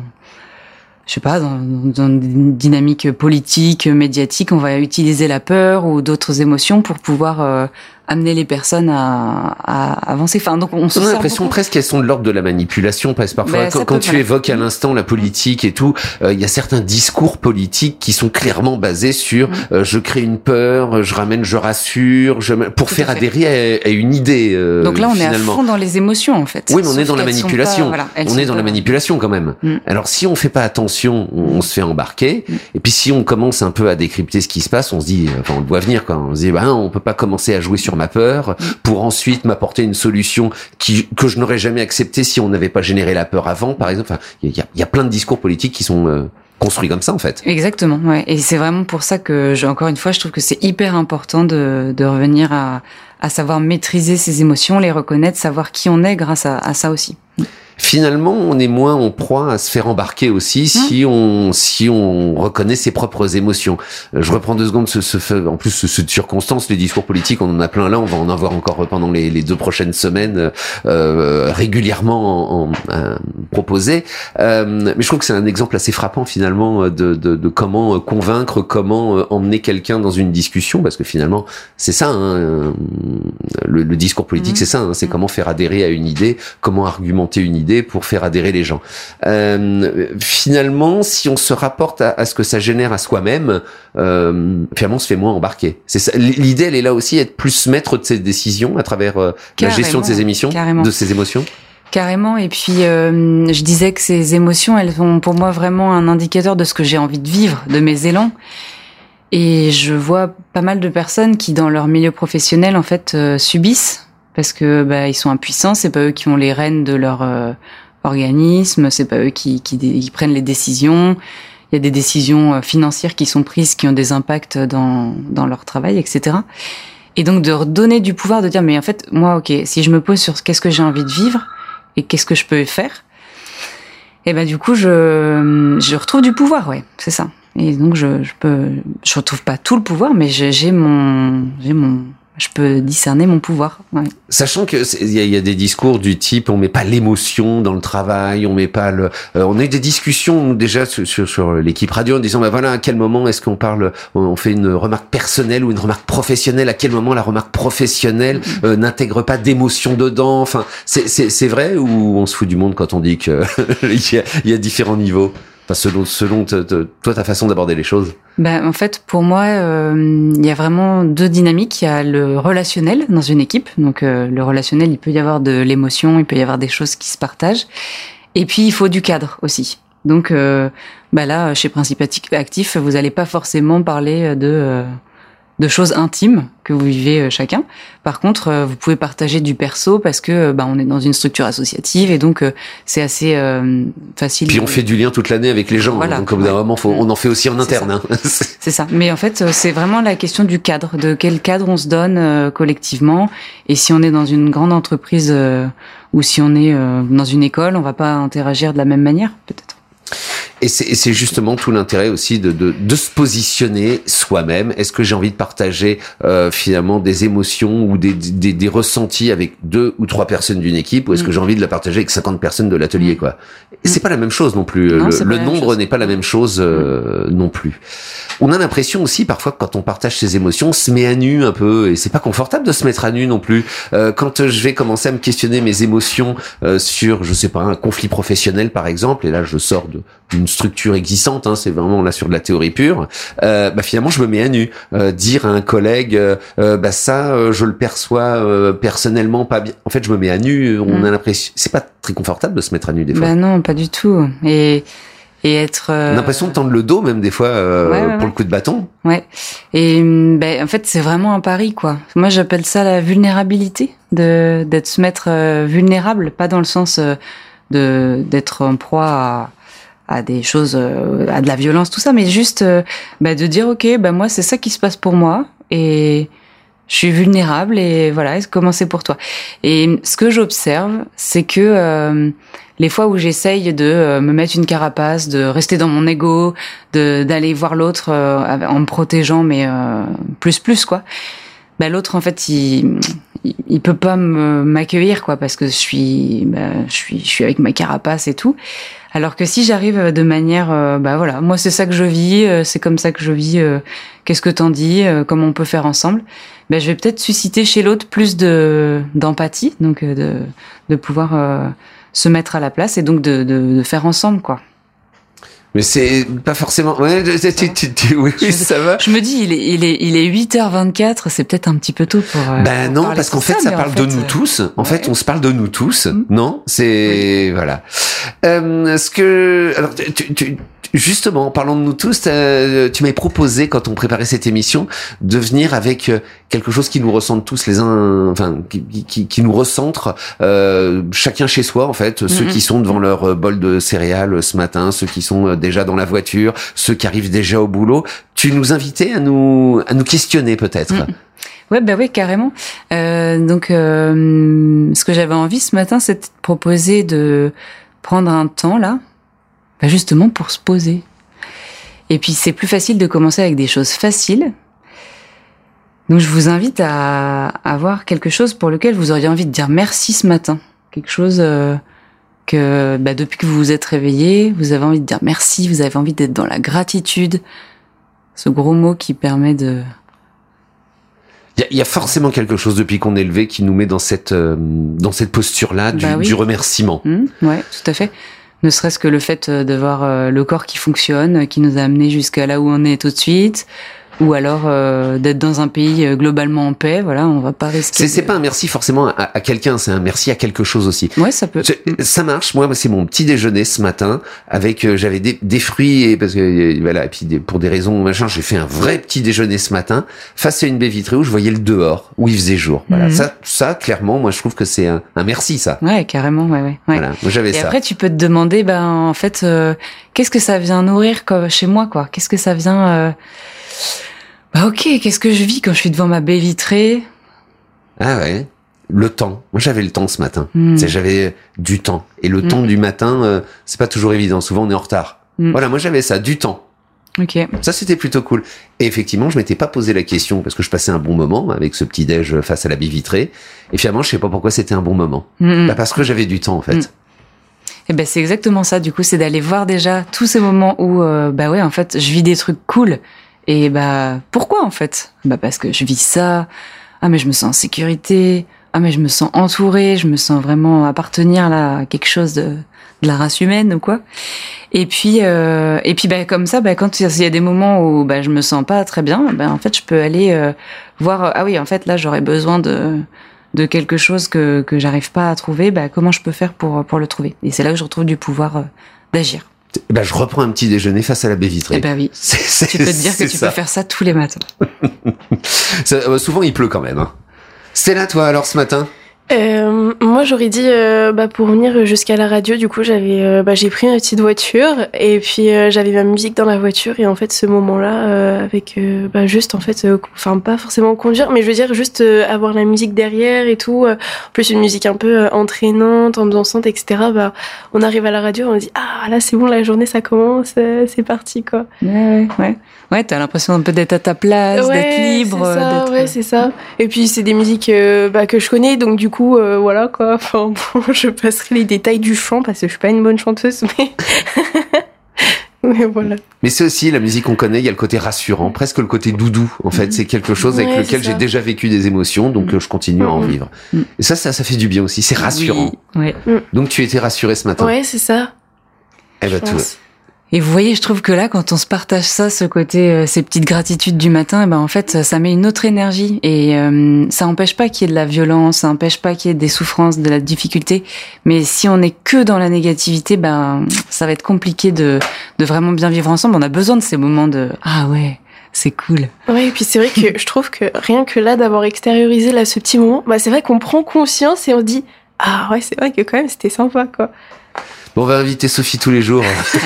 Je sais pas, dans, dans une dynamique politique, médiatique, on va utiliser la peur ou d'autres émotions pour pouvoir euh, amener les personnes à, à avancer. Enfin, donc on se on a l'impression beaucoup. Presque qu'elles sont de l'ordre de la manipulation, presque parfois. Ben, quand quand tu évoques à l'instant la politique et tout, il euh, y a certains discours politiques qui sont clairement basés sur mmh. euh, je crée une peur, je ramène, je rassure, je pour tout faire adhérer à, à une idée. Euh, donc là, on finalement. est à fond dans les émotions, en fait. Oui, mais on Sauf est dans la manipulation. Pas, voilà, on est dans pas, la manipulation quand même. Mmh. Alors si on fait pas attention, on, on se fait embarquer. Mmh. Et puis si on commence un peu à décrypter ce qui se passe, on se dit, enfin on le voit venir quand on se dit, bah on peut pas commencer à jouer sur ma peur pour ensuite m'apporter une solution qui que je n'aurais jamais acceptée si on n'avait pas généré la peur avant, par exemple. Enfin, il y a, y a plein de discours politiques qui sont euh, construits comme ça, en fait. Exactement, ouais. Et c'est vraiment pour ça que, je, encore une fois, je trouve que c'est hyper important de, de revenir à, à savoir maîtriser ses émotions, les reconnaître, savoir qui on est grâce à, à ça aussi. finalement, on est moins en proie à se faire embarquer aussi si on si on reconnaît ses propres émotions. Je reprends deux secondes ce, ce en plus ce, ce circonstance, les discours politiques, on en a plein là, on va en avoir encore pendant les, les deux prochaines semaines euh, régulièrement en, en, en proposés. Euh, mais je trouve que c'est un exemple assez frappant finalement de, de, de comment convaincre, comment emmener quelqu'un dans une discussion, parce que finalement c'est ça, hein, le, le discours politique, mmh. c'est ça, hein, c'est mmh. comment faire adhérer à une idée, comment argumenter une idée pour faire adhérer les gens. Euh, finalement, si on se rapporte à, à ce que ça génère à soi-même, euh, finalement, on se fait moins embarquer. C'est ça. L'idée, elle est là aussi, être plus maître de ses décisions à travers euh, la gestion de ses émissions, carrément. de ses émotions. Carrément. Et puis, euh, je disais que ces émotions, elles sont pour moi vraiment un indicateur de ce que j'ai envie de vivre, de mes élans. Et je vois pas mal de personnes qui, dans leur milieu professionnel, en fait, euh, subissent. Parce que bah ils sont impuissants, c'est pas eux qui ont les rênes de leur euh, organisme, c'est pas eux qui, qui, qui prennent les décisions. Il y a des décisions financières qui sont prises, qui ont des impacts dans dans leur travail, et cetera. Et donc de redonner du pouvoir, de dire mais en fait moi ok, si je me pose sur qu'est-ce que j'ai envie de vivre et qu'est-ce que je peux faire, et ben du coup je je retrouve du pouvoir, ouais, c'est ça. Et donc je je peux je retrouve pas tout le pouvoir, mais j'ai, j'ai mon j'ai mon je peux discerner mon pouvoir. Ouais. Sachant que il y, y a des discours du type on met pas l'émotion dans le travail, on met pas le. Euh, on a eu des discussions déjà sur, sur, sur l'équipe radio en disant bah voilà à quel moment est-ce qu'on parle, on fait une remarque personnelle ou une remarque professionnelle, à quel moment la remarque professionnelle euh, n'intègre pas d'émotion dedans. Enfin c'est c'est c'est vrai ou on se fout du monde quand on dit que il y a il y a différents niveaux. Enfin, selon, selon te, te, toi, ta façon d'aborder les choses. Ben, en fait, pour moi, euh, il y a vraiment deux dynamiques. Il y a le relationnel dans une équipe. Donc, euh, le relationnel, il peut y avoir de l'émotion, il peut y avoir des choses qui se partagent. Et puis, il faut du cadre aussi. Donc, euh, ben là, chez Principe Actif, vous n'allez pas forcément parler de... Euh, de choses intimes que vous vivez chacun. Par contre, vous pouvez partager du perso parce que bah on est dans une structure associative et donc c'est assez euh, facile. Puis on fait du lien toute l'année avec les gens. Voilà. Donc au bout d'un moment, faut, on en fait aussi en c'est interne. Ça. Hein. C'est ça. Mais en fait, c'est vraiment la question du cadre, de quel cadre on se donne euh, collectivement. Et si on est dans une grande entreprise euh, ou si on est euh, dans une école, on va pas interagir de la même manière, peut-être. Et c'est, et c'est justement tout l'intérêt aussi de, de, de se positionner soi-même. Est-ce que j'ai envie de partager euh, finalement des émotions ou des, des, des ressentis avec deux ou trois personnes d'une équipe, ou est-ce mmh. que j'ai envie de la partager avec cinquante personnes de l'atelier, quoi. Et c'est pas la même chose non plus. Non, le le nombre n'est pas la même chose euh, mmh. non plus. On a l'impression aussi parfois que quand on partage ses émotions, on se met à nu un peu, et c'est pas confortable de se mettre à nu non plus. Euh, quand je vais commencer à me questionner mes émotions euh, sur, je sais pas, un conflit professionnel par exemple, et là je sors de d'une structure existante, hein, c'est vraiment là sur de la théorie pure, euh, bah finalement je me mets à nu. Euh, dire à un collègue, euh, bah ça euh, je le perçois euh, personnellement pas bien. En fait je me mets à nu, on mmh. a l'impression, c'est pas très confortable de se mettre à nu des fois. Bah non, pas du tout. Et et être euh... on a l'impression de tendre le dos même des fois euh, ouais, ouais, pour ouais. le coup de bâton. Ouais. Et ben en fait c'est vraiment un pari quoi. Moi j'appelle ça la vulnérabilité, de d'être se mettre euh, vulnérable, pas dans le sens euh, de d'être en proie à à des choses, euh, à de la violence, tout ça, mais juste euh, bah, de dire ok, bah moi c'est ça qui se passe pour moi et je suis vulnérable et voilà, comment c'est pour toi. Et ce que j'observe, c'est que euh, les fois où j'essaye de euh, me mettre une carapace, de rester dans mon ego, de d'aller voir l'autre euh, en me protégeant, mais euh, plus plus quoi. Bah l'autre en fait il il, il peut pas me m'accueillir quoi parce que je suis bah, je suis je suis avec ma carapace et tout. Alors que si j'arrive de manière, euh, bah voilà, moi c'est ça que je vis, euh, c'est comme ça que je vis. Euh, qu'est-ce que t'en dis, euh, comment on peut faire ensemble. Ben je vais peut-être susciter chez l'autre plus de d'empathie, donc euh, de de pouvoir euh, se mettre à la place et donc de de, de faire ensemble quoi. Mais c'est pas forcément. Ouais, tu, tu, tu, tu, oui, je, ça va. Je me dis, il est, il est, il est huit heures vingt-quatre. C'est peut-être un petit peu tôt pour. Euh, ben non, parce qu'en fait, ça, ça parle en fait, de nous tous. En ouais. fait, on se parle de nous tous. Mmh. Non, c'est oui. voilà. Euh, ce que, alors, tu, tu, justement, en parlant de nous tous, tu m'avais proposé quand on préparait cette émission de venir avec quelque chose qui nous ressemble tous les uns, enfin, qui, qui, qui nous recentre euh, chacun chez soi en fait. Mmh. Ceux qui sont devant leur bol de céréales ce matin, ceux qui sont déjà dans la voiture, ceux qui arrivent déjà au boulot. Tu nous invitais à nous à nous questionner peut-être. Mmh. Ouais, bah oui, carrément. Euh, donc, euh, ce que j'avais envie ce matin, c'était de proposer de prendre un temps, là, bah justement pour se poser. Et puis, c'est plus facile de commencer avec des choses faciles. Donc, je vous invite à avoir quelque chose pour lequel vous auriez envie de dire merci ce matin. Quelque chose euh, que, bah, depuis que vous vous êtes réveillé, vous avez envie de dire merci, vous avez envie d'être dans la gratitude. Ce gros mot qui permet de... Il y, y a forcément quelque chose depuis qu'on est levé qui nous met dans cette euh, dans cette posture-là du, bah oui. du remerciement. Mmh, ouais, tout à fait. Ne serait-ce que le fait de voir euh, le corps qui fonctionne, qui nous a amenés jusqu'à là où on est tout de suite, ou alors euh, d'être dans un pays euh, globalement en paix. Voilà, on va pas risquer. C'est, c'est de... pas un merci forcément à, à quelqu'un, c'est un merci à quelque chose aussi. Ouais, ça peut. Je, ça marche. Moi, c'est mon petit déjeuner ce matin avec euh, j'avais des, des fruits et parce que euh, voilà et puis des, pour des raisons machin, j'ai fait un vrai petit déjeuner ce matin face à une baie vitrée où je voyais le dehors, où il faisait jour. Voilà, mmh. ça, ça clairement, moi je trouve que c'est un, un merci ça. Ouais, carrément, ouais, ouais. ouais. Voilà, moi j'avais et ça. Et après, tu peux te demander, ben en fait, euh, qu'est-ce que ça vient nourrir quoi, chez moi, quoi. Qu'est-ce que ça vient euh... Bah ok, qu'est-ce que je vis quand je suis devant ma baie vitrée? Ah ouais, le temps. Moi j'avais le temps ce matin. Mm. Tu sais, j'avais du temps. Et le mm. temps du matin, euh, c'est pas toujours évident. Souvent on est en retard. Mm. Voilà, moi j'avais ça, du temps. Ok. Ça c'était plutôt cool. Et effectivement, je m'étais pas posé la question parce que je passais un bon moment avec ce petit déj face à la baie vitrée. Et finalement, je sais pas pourquoi c'était un bon moment. Mm. Bah parce que j'avais du temps en fait. Mm. Et ben c'est exactement ça. Du coup, c'est d'aller voir déjà tous ces moments où euh, bah ouais, en fait, je vis des trucs cool. Et bah pourquoi en fait? Bah parce que je vis ça. Ah mais je me sens en sécurité. Ah mais je me sens entourée. Je me sens vraiment appartenir là à quelque chose de, de la race humaine ou quoi. Et puis euh, et puis bah comme ça, bah quand il y a des moments où bah je me sens pas très bien, bah en fait je peux aller euh, voir. Ah oui en fait là j'aurais besoin de de quelque chose que que j'arrive pas à trouver. Bah comment je peux faire pour pour le trouver? Et c'est là que je retrouve du pouvoir euh, d'agir. Ben, je reprends un petit déjeuner face à la baie vitrée. Eh ben oui. C'est, c'est, tu peux te dire que tu ça. peux faire ça tous les matins. ça, euh, souvent, il pleut quand même. Hein. Stella, toi, alors, ce matin? Euh, moi j'aurais dit euh, bah pour venir jusqu'à la radio, du coup j'avais euh, bah j'ai pris ma petite voiture et puis euh, j'avais ma musique dans la voiture et en fait ce moment-là euh, avec euh, bah juste en fait enfin euh, pas forcément conduire mais je veux dire juste euh, avoir la musique derrière et tout euh, en plus une musique un peu euh, entraînante, ambiançante, etc. Bah on arrive à la radio, on dit ah là c'est bon, la journée ça commence, euh, c'est parti quoi. Ouais ouais ouais t'as l'impression un peu d'être à ta place, ouais, d'être libre, c'est ça, d'être... ouais c'est ça. Et puis c'est des musiques euh, bah que je connais donc du coup coup, euh, voilà quoi. Enfin, bon, je passerai les détails du chant parce que je suis pas une bonne chanteuse, mais mais voilà. Mais c'est aussi la musique qu'on connaît. Il y a le côté rassurant, presque le côté doudou. En fait, c'est quelque chose avec ouais, lequel j'ai déjà vécu des émotions, donc mmh. je continue à en vivre. Mmh. Et ça, ça, ça fait du bien aussi. C'est rassurant. Oui. Ouais. Donc tu étais rassurée ce matin. Ouais, c'est ça. Eh ben tout. Et vous voyez, je trouve que là, quand on se partage ça, ce côté, euh, ces petites gratitudes du matin, eh ben en fait, ça, ça met une autre énergie et euh, ça empêche pas qu'il y ait de la violence, ça empêche pas qu'il y ait des souffrances, de la difficulté. Mais si on est que dans la négativité, ben ça va être compliqué de de vraiment bien vivre ensemble. On a besoin de ces moments de ah ouais, c'est cool. Ouais, et puis c'est vrai que je trouve que rien que là d'avoir extériorisé là ce petit moment, bah c'est vrai qu'on prend conscience et on se dit ah ouais, c'est vrai que quand même c'était sympa quoi. Bon, on va inviter Sophie tous les jours.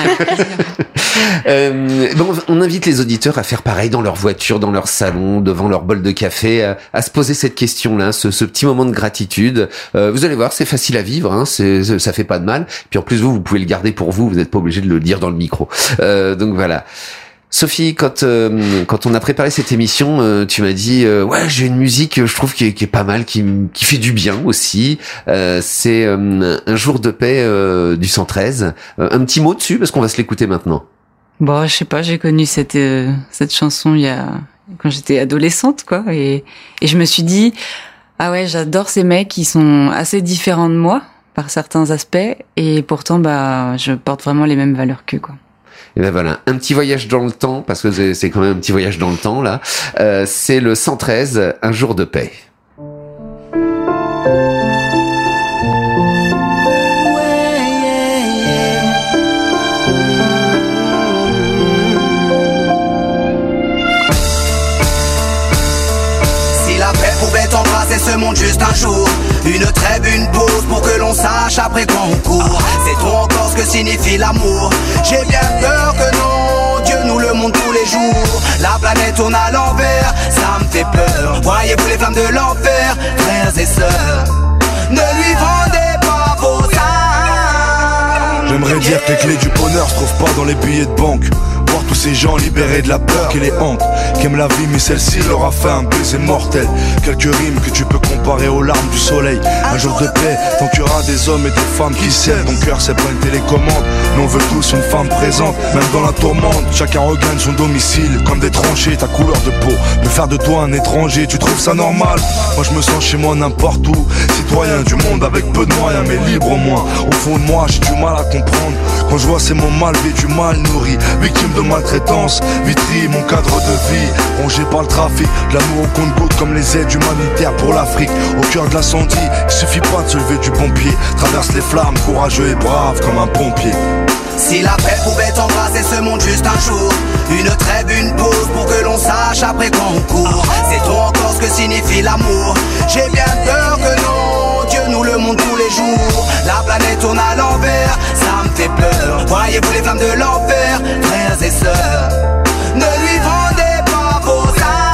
euh, bon, on invite les auditeurs à faire pareil dans leur voiture, dans leur salon, devant leur bol de café, à, à se poser cette question-là, ce, ce petit moment de gratitude. Euh, vous allez voir, c'est facile à vivre, hein, c'est, ça fait pas de mal. Puis en plus, vous, vous pouvez le garder pour vous, vous n'êtes pas obligé de le dire dans le micro. Euh, donc voilà. Sophie, quand euh, quand on a préparé cette émission, euh, tu m'as dit euh, ouais j'ai une musique, je trouve qui est, qui est pas mal, qui qui fait du bien aussi. Euh, c'est euh, Un jour de paix euh, du cent treize. Euh, un petit mot dessus parce qu'on va se l'écouter maintenant. Bon, je sais pas, j'ai connu cette euh, cette chanson il y a quand j'étais adolescente quoi, et et je me suis dit ah ouais j'adore ces mecs qui sont assez différents de moi par certains aspects et pourtant bah je porte vraiment les mêmes valeurs qu'eux quoi. Et ben voilà, un petit voyage dans le temps, parce que c'est, c'est quand même un petit voyage dans le temps, là. Euh, c'est le cent treize, Un jour de paix. Si la paix pouvait embrasser ce monde juste un jour, une trêve, une pause pour que l'on sache après qu'on court. C'est trop encore ce que signifie l'amour. J'ai bien peur que non, Dieu nous le montre tous les jours. La planète tourne à l'envers, ça me fait peur. Voyez-vous les clé du bonheur se trouve pas dans les billets de banque. Voir tous ces gens libérés de la peur qui les hante, qui aiment la vie mais celle-ci leur a fait un baiser mortel. Quelques rimes que tu peux comparer aux larmes du soleil. Un jour de paix, tant qu'il y aura des hommes et des femmes qui s'aiment. Ton cœur c'est pas une télécommande, mais on veut tous une femme présente. Même dans la tourmente, chacun regagne son domicile. Comme des tranchées, ta couleur de peau me faire de toi un étranger, tu trouves ça normal? Moi je me sens chez moi n'importe où, citoyen du monde avec peu de moyens mais libre au moins. Au fond de moi j'ai du mal à comprendre quand je vois ces mots mal vêtus, mal nourris, victimes de maltraitance, vitrie mon cadre de vie, rongé par le trafic, de l'amour au compte-gouttes comme les aides humanitaires pour l'Afrique. Au cœur de l'incendie, il suffit pas de se lever du bon pied, traverse les flammes, courageux et brave comme un pompier. Si la paix pouvait embrasser ce monde juste un jour, une trêve, une pause pour que l'on sache après qu'on court. Sait-on encore ce que signifie l'amour? J'ai bien peur que non, Dieu nous le montre tous les jours. La planète tourne à l'envers, ça me fait peur. Voyez-vous les flammes de l'enfer, frères et sœurs, ne lui vendez pas vos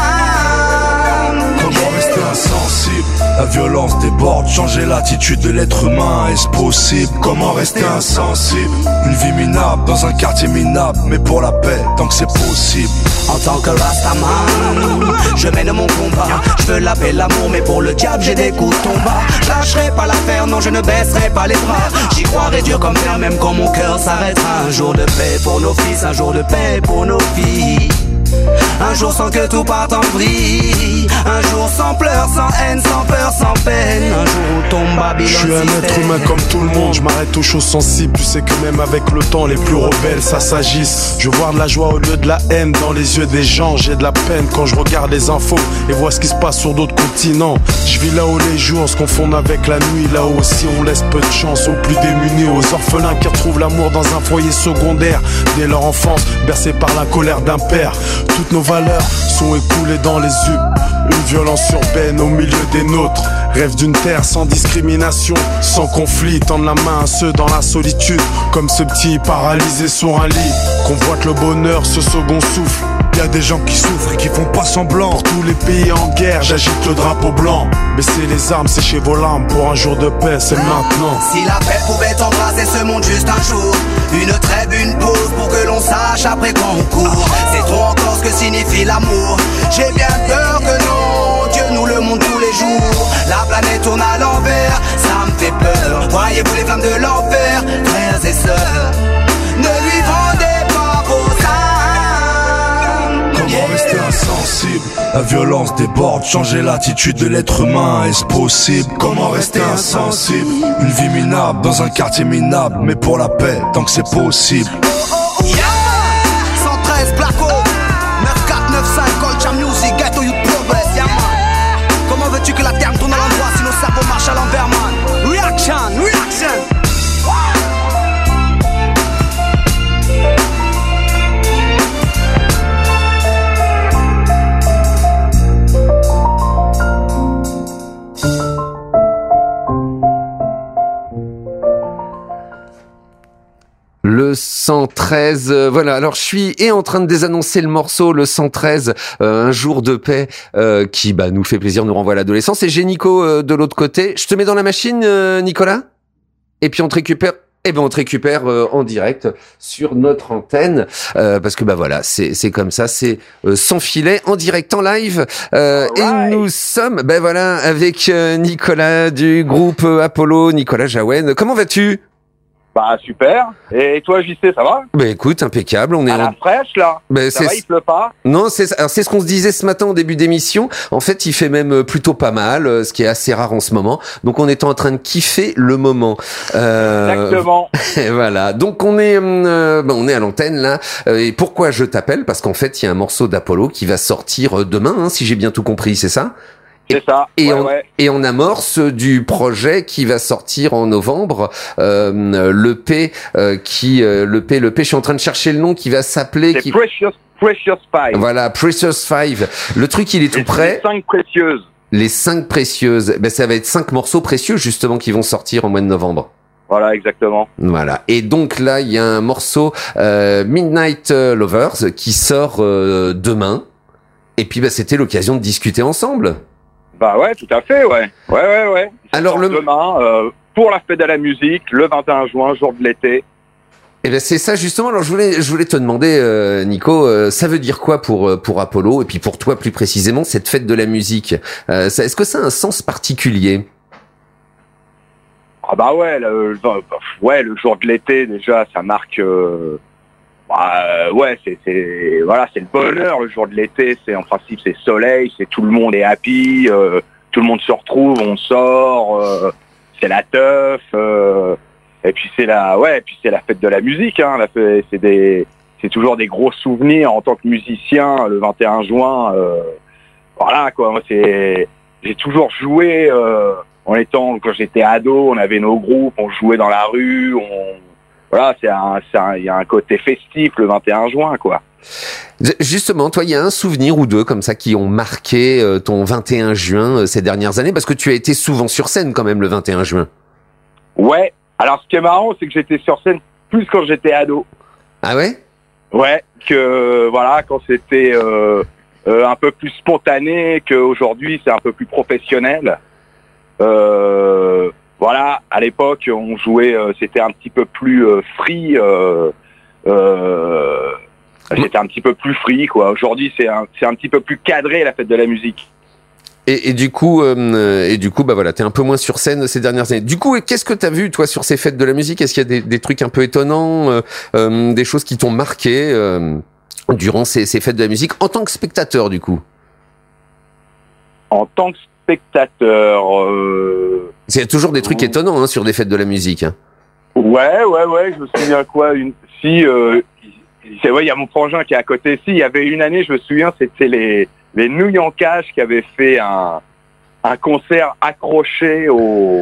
âmes. Comment rester insensible? La violence déborde, changer l'attitude de l'être humain, est-ce possible? Comment rester insensible? Une vie minable dans un quartier minable, mais pour la paix, tant que c'est possible. En tant que Rastaman, je mène mon combat. Je veux la paix, l'amour, mais pour le diable j'ai des coups de tomba. Je lâcherai pas l'affaire, non je ne baisserai pas les bras. J'y croirai dur comme fer, même quand mon cœur s'arrêtera. Un jour de paix pour nos fils, un jour de paix pour nos filles. Un jour sans que tout parte en vrille. Un jour sans pleurs, sans haine, sans peur, sans peine. Un jour où tombe Babylone. Je suis un être humain comme tout le monde. Je m'arrête aux choses sensibles. Tu sais que même avec le temps, les plus rebelles, ça s'agisse. Je vois de la joie au lieu de la haine dans les yeux des gens. J'ai de la peine quand je regarde les infos et vois ce qui se passe sur d'autres continents. Je vis là où les jours se confondent avec la nuit. Là où aussi on laisse peu de chance aux plus démunis, aux orphelins qui retrouvent l'amour dans un foyer secondaire. Dès leur enfance, bercés par la colère d'un père. Toutes nos valeurs sont écoulées dans les yeux. Une violence urbaine au milieu des nôtres. Rêve d'une terre sans discrimination, sans conflit. Tendre la main à ceux dans la solitude, comme ce petit paralysé sur un lit. Convoite le bonheur, ce second souffle. Y'a des gens qui souffrent et qui font pas semblant. Pour tous les pays en guerre, j'agite le drapeau blanc. Baissez les armes, séchez vos larmes. Pour un jour de paix, c'est maintenant. Si la paix pouvait embrasser ce monde juste un jour, une trêve, une pause pour que l'on sache après qu'on court. Sait-on encore ce que signifie l'amour? J'ai bien peur que non, Dieu nous le montre tous les jours. La planète tourne à l'envers, ça me fait peur. Voyez-vous les flammes de l'enfer, frères et sœurs, ne lui vendez pas vos âmes. Comment rester insensible? La violence déborde, changer l'attitude de l'être humain, est-ce possible? Comment rester insensible? Une vie minable dans un quartier minable, mais pour la paix, tant que c'est possible. Yeah! cent treize Placo, neuf quatre neuf cinq Culture Music, Ghetto Youth Progress, yeah man. Comment veux-tu que la terre tourne à l'endroit si nos cerveaux marchent à l'envers, man? Reaction, reaction. Le cent treize, euh, voilà. Alors je suis et en train de désannoncer le morceau, le cent treize, euh, un jour de paix, euh, qui bah nous fait plaisir, nous renvoie à l'adolescence. Et j'ai Nico euh, de l'autre côté. Je te mets dans la machine, euh, Nicolas. Et puis on te récupère. Eh ben on te récupère euh, en direct sur notre antenne euh, parce que bah voilà c'est c'est comme ça, c'est euh, sans filet en direct en live euh, et nous sommes ben voilà avec euh, Nicolas du groupe euh, Apollo, Nicolas Jaouen. Comment vas-tu? Bah super. Et toi J C, ça va? Bah écoute, impeccable. On est à la en... fraîche là. Bah, ça c'est... va, il pleut pas? Non, c'est alors c'est ce qu'on se disait ce matin au début d'émission. En fait, il fait même plutôt pas mal, ce qui est assez rare en ce moment. Donc on est en train de kiffer le moment. Euh... Exactement. Et voilà. Donc on est euh, bah, on est à l'antenne là. Et pourquoi je t'appelle? Parce qu'en fait, il y a un morceau d'Apollo qui va sortir demain, hein, si j'ai bien tout compris, c'est ça? C'est ça. Et, ouais, on, ouais. et on amorce du projet qui va sortir en novembre, euh, l'E P euh, qui euh, l'E P l'E P. Je suis en train de chercher le nom qui va s'appeler. C'est qui... Precious Precious Five. Voilà, Precious Five. Le truc, il est tout Et prêt. Les cinq précieuses. Les cinq précieuses. Ben ça va être cinq morceaux précieux justement qui vont sortir en mois de novembre. Voilà, exactement. Voilà. Et donc là, il y a un morceau euh, Midnight Lovers qui sort euh, demain. Et puis bah c'était l'occasion de discuter ensemble. Bah ouais, tout à fait, ouais. Ouais, ouais, ouais. Alors le demain, euh, pour la fête de la musique, le vingt et un juin, jour de l'été. Eh ben c'est ça justement. Alors je voulais je voulais te demander euh, Nico, euh, ça veut dire quoi pour pour Apollo et puis pour toi plus précisément cette fête de la musique. Euh, ça, est-ce que ça a un sens particulier? Ah bah ouais, le, le, ouais, le jour de l'été déjà, ça marque. Euh, bah, ouais, c'est, c'est voilà, c'est le bonheur. Le jour de l'été, c'est en principe c'est soleil, c'est tout le monde est happy, euh, tout le monde se retrouve, on sort, euh, c'est la teuf. Euh, et puis c'est la, ouais, et puis c'est la fête de la musique. Hein, la fête, c'est des, c'est toujours des gros souvenirs en tant que musicien. Le vingt et un juin, euh, voilà quoi. Moi, c'est, j'ai toujours joué. Euh, En étant, quand j'étais ado, on avait nos groupes, on jouait dans la rue, on, voilà, c'est un, c'est un, il y a un côté festif le vingt et un juin, quoi. Justement, toi, il y a un souvenir ou deux comme ça qui ont marqué euh, ton vingt et un juin euh, ces dernières années, parce que tu as été souvent sur scène quand même le vingt et un juin. Ouais. Alors, ce qui est marrant, c'est que j'étais sur scène plus quand j'étais ado. Ah ouais? Ouais. Que voilà, quand c'était euh, euh, un peu plus spontané, qu'aujourd'hui c'est un peu plus professionnel. Euh, voilà, à l'époque, on jouait, euh, c'était un petit peu plus euh, free, euh, euh, c'était un petit peu plus free, quoi. Aujourd'hui, c'est un, c'est un petit peu plus cadré, la fête de la musique. Et, et du coup, euh, et du coup, bah voilà, t'es un peu moins sur scène ces dernières années. Du coup, qu'est-ce que t'as vu, toi, sur ces fêtes de la musique? Est-ce qu'il y a des, des trucs un peu étonnants, euh, euh, des choses qui t'ont marqué euh, durant ces, ces fêtes de la musique, en tant que spectateur, du coup? En tant que spectateur, euh... il y a toujours des trucs étonnants hein, sur des fêtes de la musique. Hein. Ouais, ouais, ouais. Je me souviens quoi une si euh... c'est vrai, il y a mon frangin qui est à côté. Si, il y avait une année, je me souviens, c'était les les New Yankash qui avaient fait un un concert accroché au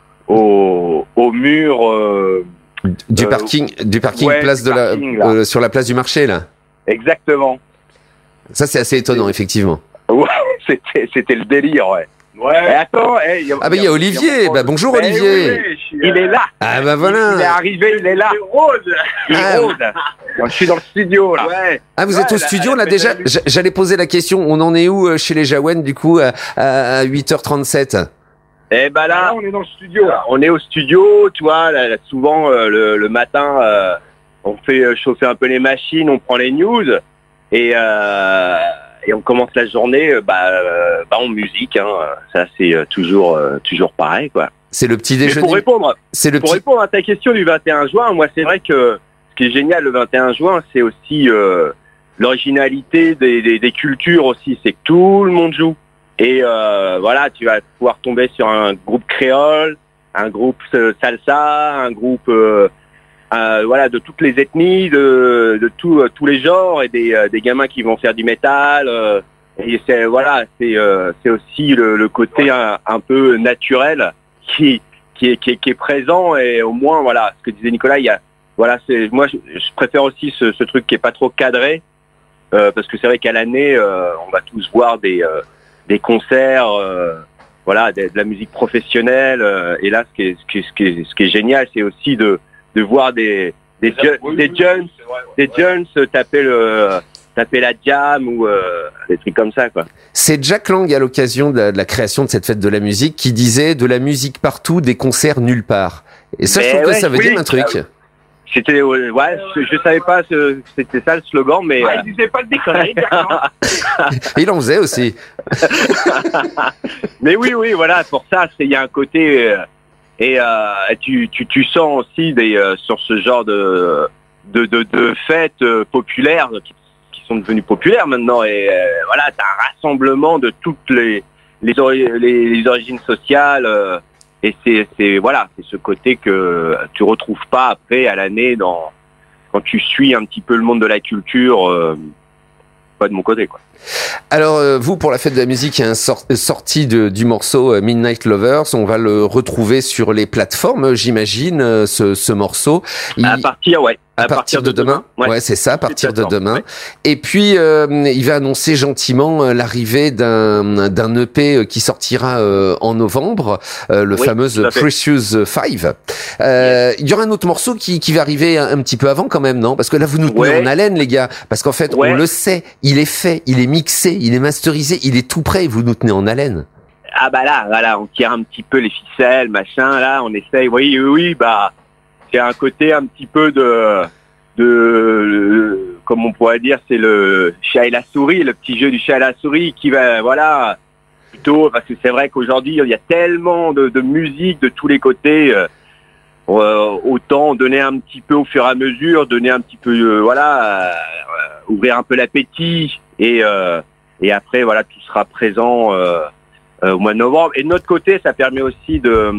au, au mur euh... du parking, euh... du parking ouais, place du de parking, la euh, sur la place du marché là. Exactement. Ça c'est assez étonnant c'est... effectivement. Ouais, c'était c'était le délire, ouais. Ouais. Et attends, hey, y a, ah bah il y a Olivier, bah bonjour ben Olivier. Oui, suis, il est là. Ah bah voilà. Il est arrivé, il est là. Il rôde. Il ah, rôde. Je suis dans le studio là. Ouais. Ah vous ouais, êtes au la, studio la, là déjà. J'allais poser la question. On en est où chez les Jawen du coup à, à huit heures trente-sept? Eh ben là, là, on est dans le studio. Là. On est au studio, tu vois. Là, là, souvent euh, le, le matin, euh, on fait euh, chauffer un peu les machines, on prend les news et. Euh, Et on commence la journée bah, euh, bah en musique, hein. Ça c'est euh, toujours euh, toujours pareil quoi. C'est le petit déjeuner. Mais pour répondre, c'est le pour petit... répondre à ta question du vingt et un juin, moi c'est vrai que ce qui est génial le vingt et un juin, c'est aussi euh, l'originalité des, des, des cultures aussi, c'est que tout le monde joue. Et euh, voilà, tu vas pouvoir tomber sur un groupe créole, un groupe salsa, un groupe euh, Euh, voilà, de toutes les ethnies, de, de tout, euh, tous les genres et des, euh, des gamins qui vont faire du métal. Euh, et c'est voilà, c'est euh, c'est aussi le, le côté un, un peu naturel qui qui est, qui est qui est présent et au moins voilà, ce que disait Nicolas, il y a voilà, c'est moi je, je préfère aussi ce, ce truc qui est pas trop cadré euh, parce que c'est vrai qu'à l'année euh, on va tous voir des euh, des concerts. Euh, voilà, de, de la musique professionnelle. Euh, et là, ce qui est ce qui est, ce qui est, ce qui est génial, c'est aussi de de voir des des, ju- oui, des oui, jeunes oui, vrai, ouais, des jeunes se taper le taper la jam ou euh, des trucs comme ça quoi. C'est Jack Lang à l'occasion de la, de la création de cette fête de la musique qui disait de la musique partout, des concerts nulle part. Et ça, mais je trouve ouais, que ça veut oui, dire un truc. Euh, c'était ouais, je, je savais pas ce, c'était ça le slogan, mais ouais, il disait pas de déconner. Il en faisait aussi. Mais oui, oui, voilà, pour ça, c'est il y a un côté. Euh, Et euh, tu, tu, tu sens aussi des, euh, sur ce genre de, de, de, de fêtes euh, populaires qui, qui sont devenues populaires maintenant. Et euh, voilà, t'as un rassemblement de toutes les, les, ori- les, les origines sociales. Euh, et c'est, c'est, voilà, c'est ce côté que tu retrouves pas après à l'année dans, quand tu suis un petit peu le monde de la culture. Euh, pas de mon côté, quoi. Alors, euh, vous, pour la fête de la musique, il y a un sort, sorti de, du morceau euh, Midnight Lovers. On va le retrouver sur les plateformes, j'imagine, euh, ce, ce morceau. Il... À partir, ouais. À, à partir, partir de, de demain, demain. Ouais, ouais, c'est ça, à partir de demain. Ouais. Et puis, euh, il va annoncer gentiment euh, l'arrivée d'un, d'un E P qui sortira euh, en novembre, euh, le oui, fameux Precious Five. Euh, yes. Il y aura un autre morceau qui, qui va arriver un, un petit peu avant quand même, non? Parce que là, vous nous tenez ouais. en haleine, les gars. Parce qu'en fait, ouais. on le sait, il est fait, il est mixé, il est masterisé, il est tout prêt, vous nous tenez en haleine. Ah bah là, voilà, on tire un petit peu les ficelles, machin, là, on essaye, oui, oui, oui, bah... c'est un côté un petit peu de, de, comme on pourrait dire, c'est le chat et la souris, le petit jeu du chat et la souris qui va, voilà, plutôt, parce que c'est vrai qu'aujourd'hui, il y a tellement de, de musique de tous les côtés, euh, euh, autant donner un petit peu au fur et à mesure, donner un petit peu, euh, voilà, euh, ouvrir un peu l'appétit, et, euh, et après, voilà, tout sera présent euh, euh, au mois de novembre. Et de notre côté, ça permet aussi de,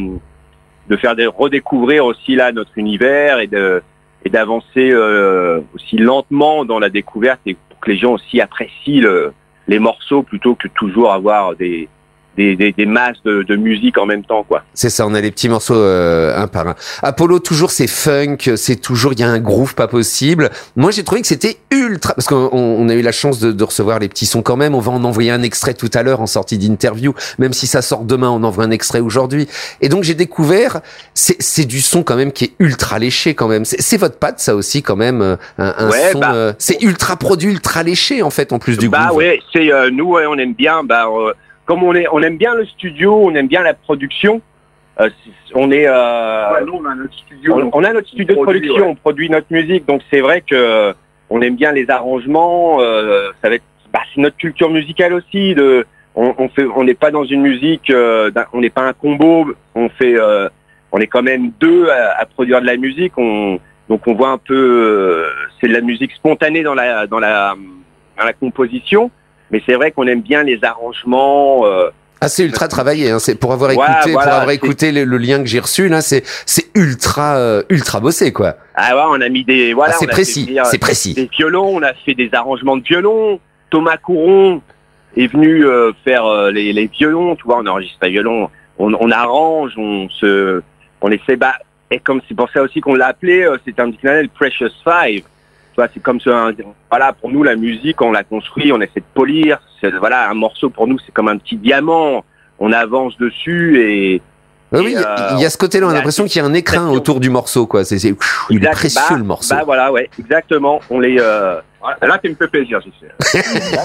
de faire des, redécouvrir aussi là notre univers et de et d'avancer euh, aussi lentement dans la découverte et pour que les gens aussi apprécient le, les morceaux plutôt que toujours avoir des Des, des, des masses de, de musique en même temps, quoi. C'est ça, on a les petits morceaux euh, un par un. Apollo, toujours c'est funk, c'est toujours, il y a un groove pas possible. Moi, j'ai trouvé que c'était ultra, parce qu'on on a eu la chance de, de recevoir les petits sons quand même. On va en envoyer un extrait tout à l'heure en sortie d'interview, même si ça sort demain, on envoie un extrait aujourd'hui. Et donc, j'ai découvert, c'est, c'est du son quand même qui est ultra léché quand même. C'est, c'est votre patte, ça aussi quand même, un, un ouais, son, bah, euh, c'est ultra produit, ultra léché en fait, en plus du bah, groove. Bah ouais, c'est euh, nous, ouais, on aime bien, bah. Euh, Comme on est, on aime bien le studio, on aime bien la production. Euh, on est, euh, ouais, nous on a notre studio. On, on a notre studio de produit, production, ouais. On produit notre musique, donc c'est vrai que on aime bien les arrangements. Euh, ça va être, bah, c'est notre culture musicale aussi. De, on, on fait, on n'est pas dans une musique, euh, on n'est pas un combo. On fait, euh, on est quand même deux à, à produire de la musique. On, donc on voit un peu, euh, c'est de la musique spontanée dans la, dans la, dans la composition. Mais c'est vrai qu'on aime bien les arrangements. Euh, ah, c'est ultra travaillé. Hein. C'est pour avoir écouté, ouais, voilà, pour avoir écouté le, le lien que j'ai reçu là, c'est c'est ultra euh, ultra bossé quoi. Ah ouais, on a mis des voilà. Ah, c'est on a précis, fait, c'est précis. Des violons, on a fait des arrangements de violons. Thomas Couron est venu euh, faire euh, les, les violons. Tu vois, on enregistre les violons, on, on arrange, on se, on essaie. Bah, et comme c'est pour ça aussi qu'on l'a appelé, euh, c'est un dictionnaire Precious Five. C'est comme ça, voilà, pour nous la musique, on la construit, on essaie de polir. C'est, voilà, un morceau pour nous, c'est comme un petit diamant. On avance dessus et. Oui, oui, il euh, y a ce côté-là. On a l'impression qu'il y a un écrin autour du morceau, quoi. C'est, c'est il exact, est précieux bah, le morceau. Bah voilà, ouais, exactement. On les. Euh... Voilà, là, tu me fais plaisir, je sais.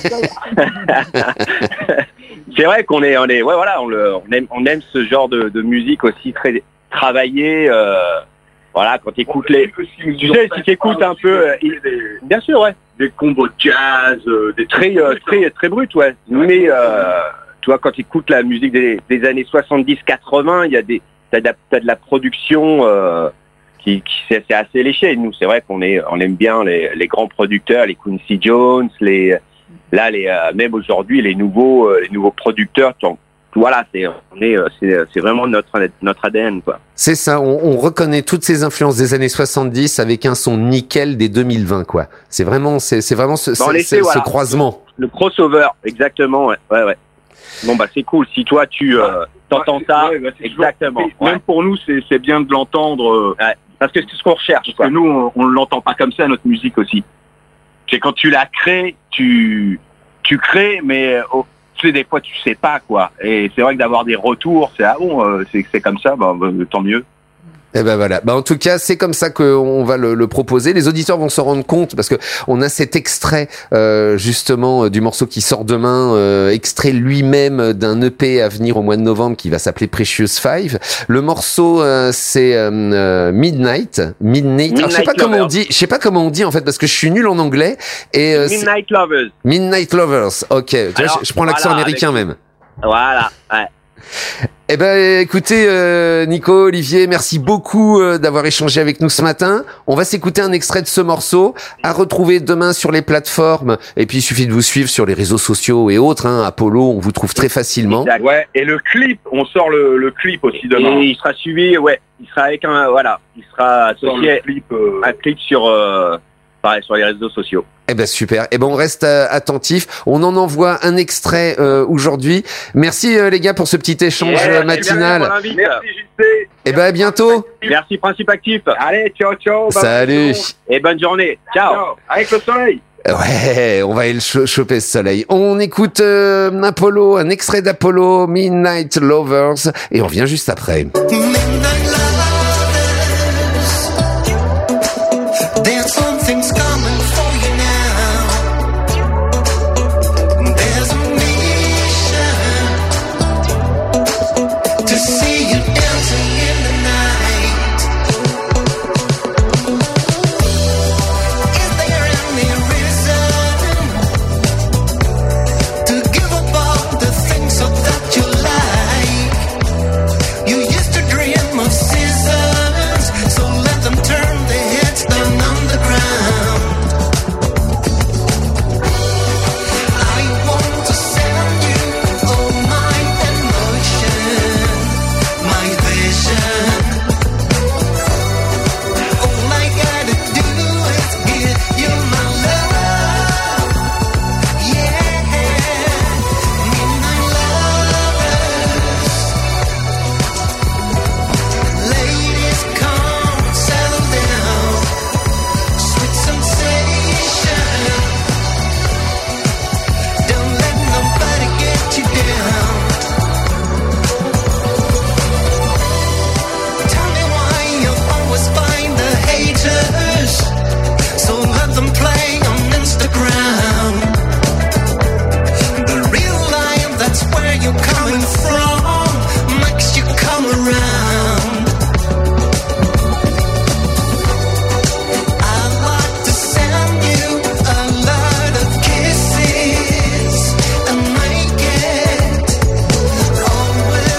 C'est vrai qu'on est, on est, ouais, voilà, on, le, on aime, on aime ce genre de, de musique aussi très travaillée. Euh... Voilà, quand tu écoutes les... Tu sais, si tu écoutes un peu... Euh, il... Bien sûr, ouais. Des combos de jazz, euh, des très, euh, très, très brut, ouais. Mais, euh, tu vois, quand tu écoutes la musique des, des années soixante-dix quatre-vingts, il y a des... T'as de la, t'as de la production euh, qui, qui c'est, c'est assez léché. Et nous, c'est vrai qu'on est, on aime bien les, les grands producteurs, les Quincy Jones, les... Là, les, euh, même aujourd'hui, les nouveaux, euh, les nouveaux producteurs, tu en... Voilà, c'est, on est, c'est, c'est vraiment notre, notre A D N, quoi. C'est ça, on, on reconnaît toutes ces influences des années soixante-dix avec un son nickel des deux mille vingt, quoi. C'est vraiment, c'est, c'est vraiment ce, bon, ce, voilà. ce croisement. Le crossover, exactement, ouais, ouais, ouais. Bon, bah, c'est cool. Si toi, tu, euh, t'entends ouais, ça, ouais, bah, exactement. Toujours, même ouais. pour nous, c'est, c'est bien de l'entendre. Euh, ouais, parce que c'est ce qu'on recherche, parce quoi. Que nous, on, on l'entend pas comme ça, notre musique aussi. C'est quand tu la crées, tu, tu crées, mais, oh, tu sais, des fois, tu sais pas, quoi. Et c'est vrai que d'avoir des retours, c'est, ah bon, euh, c'est, c'est comme ça, bah, bah, tant mieux. Eh ben voilà. Bah en tout cas, c'est comme ça qu'on va le, le proposer. Les auditeurs vont s'en rendre compte parce que on a cet extrait euh, justement du morceau qui sort demain, euh, extrait lui-même d'un E P à venir au mois de novembre qui va s'appeler Precious Five. Le morceau euh, c'est euh, Midnight, Midnight. Alors, je sais pas Lovers. comment on dit. Je sais pas comment on dit en fait parce que je suis nul en anglais. Et euh, Midnight Lovers. Midnight Lovers. Ok. Tu vois, je, je prends l'accent voilà, américain avec... même. Voilà. Ouais. Eh ben, écoutez, euh, Nico, Olivier, merci beaucoup euh, d'avoir échangé avec nous ce matin. On va s'écouter un extrait de ce morceau à retrouver demain sur les plateformes. Et puis, il suffit de vous suivre sur les réseaux sociaux et autres. Hein, Apollo, on vous trouve très facilement. Exact. Ouais. Et le clip, on sort le, le clip aussi demain. Et il sera suivi, ouais. Il sera avec un, voilà, il sera associé à clip, euh... un clip sur, euh, pareil, sur les réseaux sociaux. Eh ben super. Eh ben on reste euh, attentif. On en envoie un extrait euh, aujourd'hui. Merci euh, les gars pour ce petit échange yeah, matinal. Merci J C. Eh ben à bientôt. Merci Principe Actif. Allez, ciao ciao. Salut. Et bonne journée. Ciao. ciao. Avec le soleil. Ouais, on va aller cho- choper ce soleil. On écoute euh, Apollo, un extrait d'Apollo, Midnight Lovers, et on revient juste après.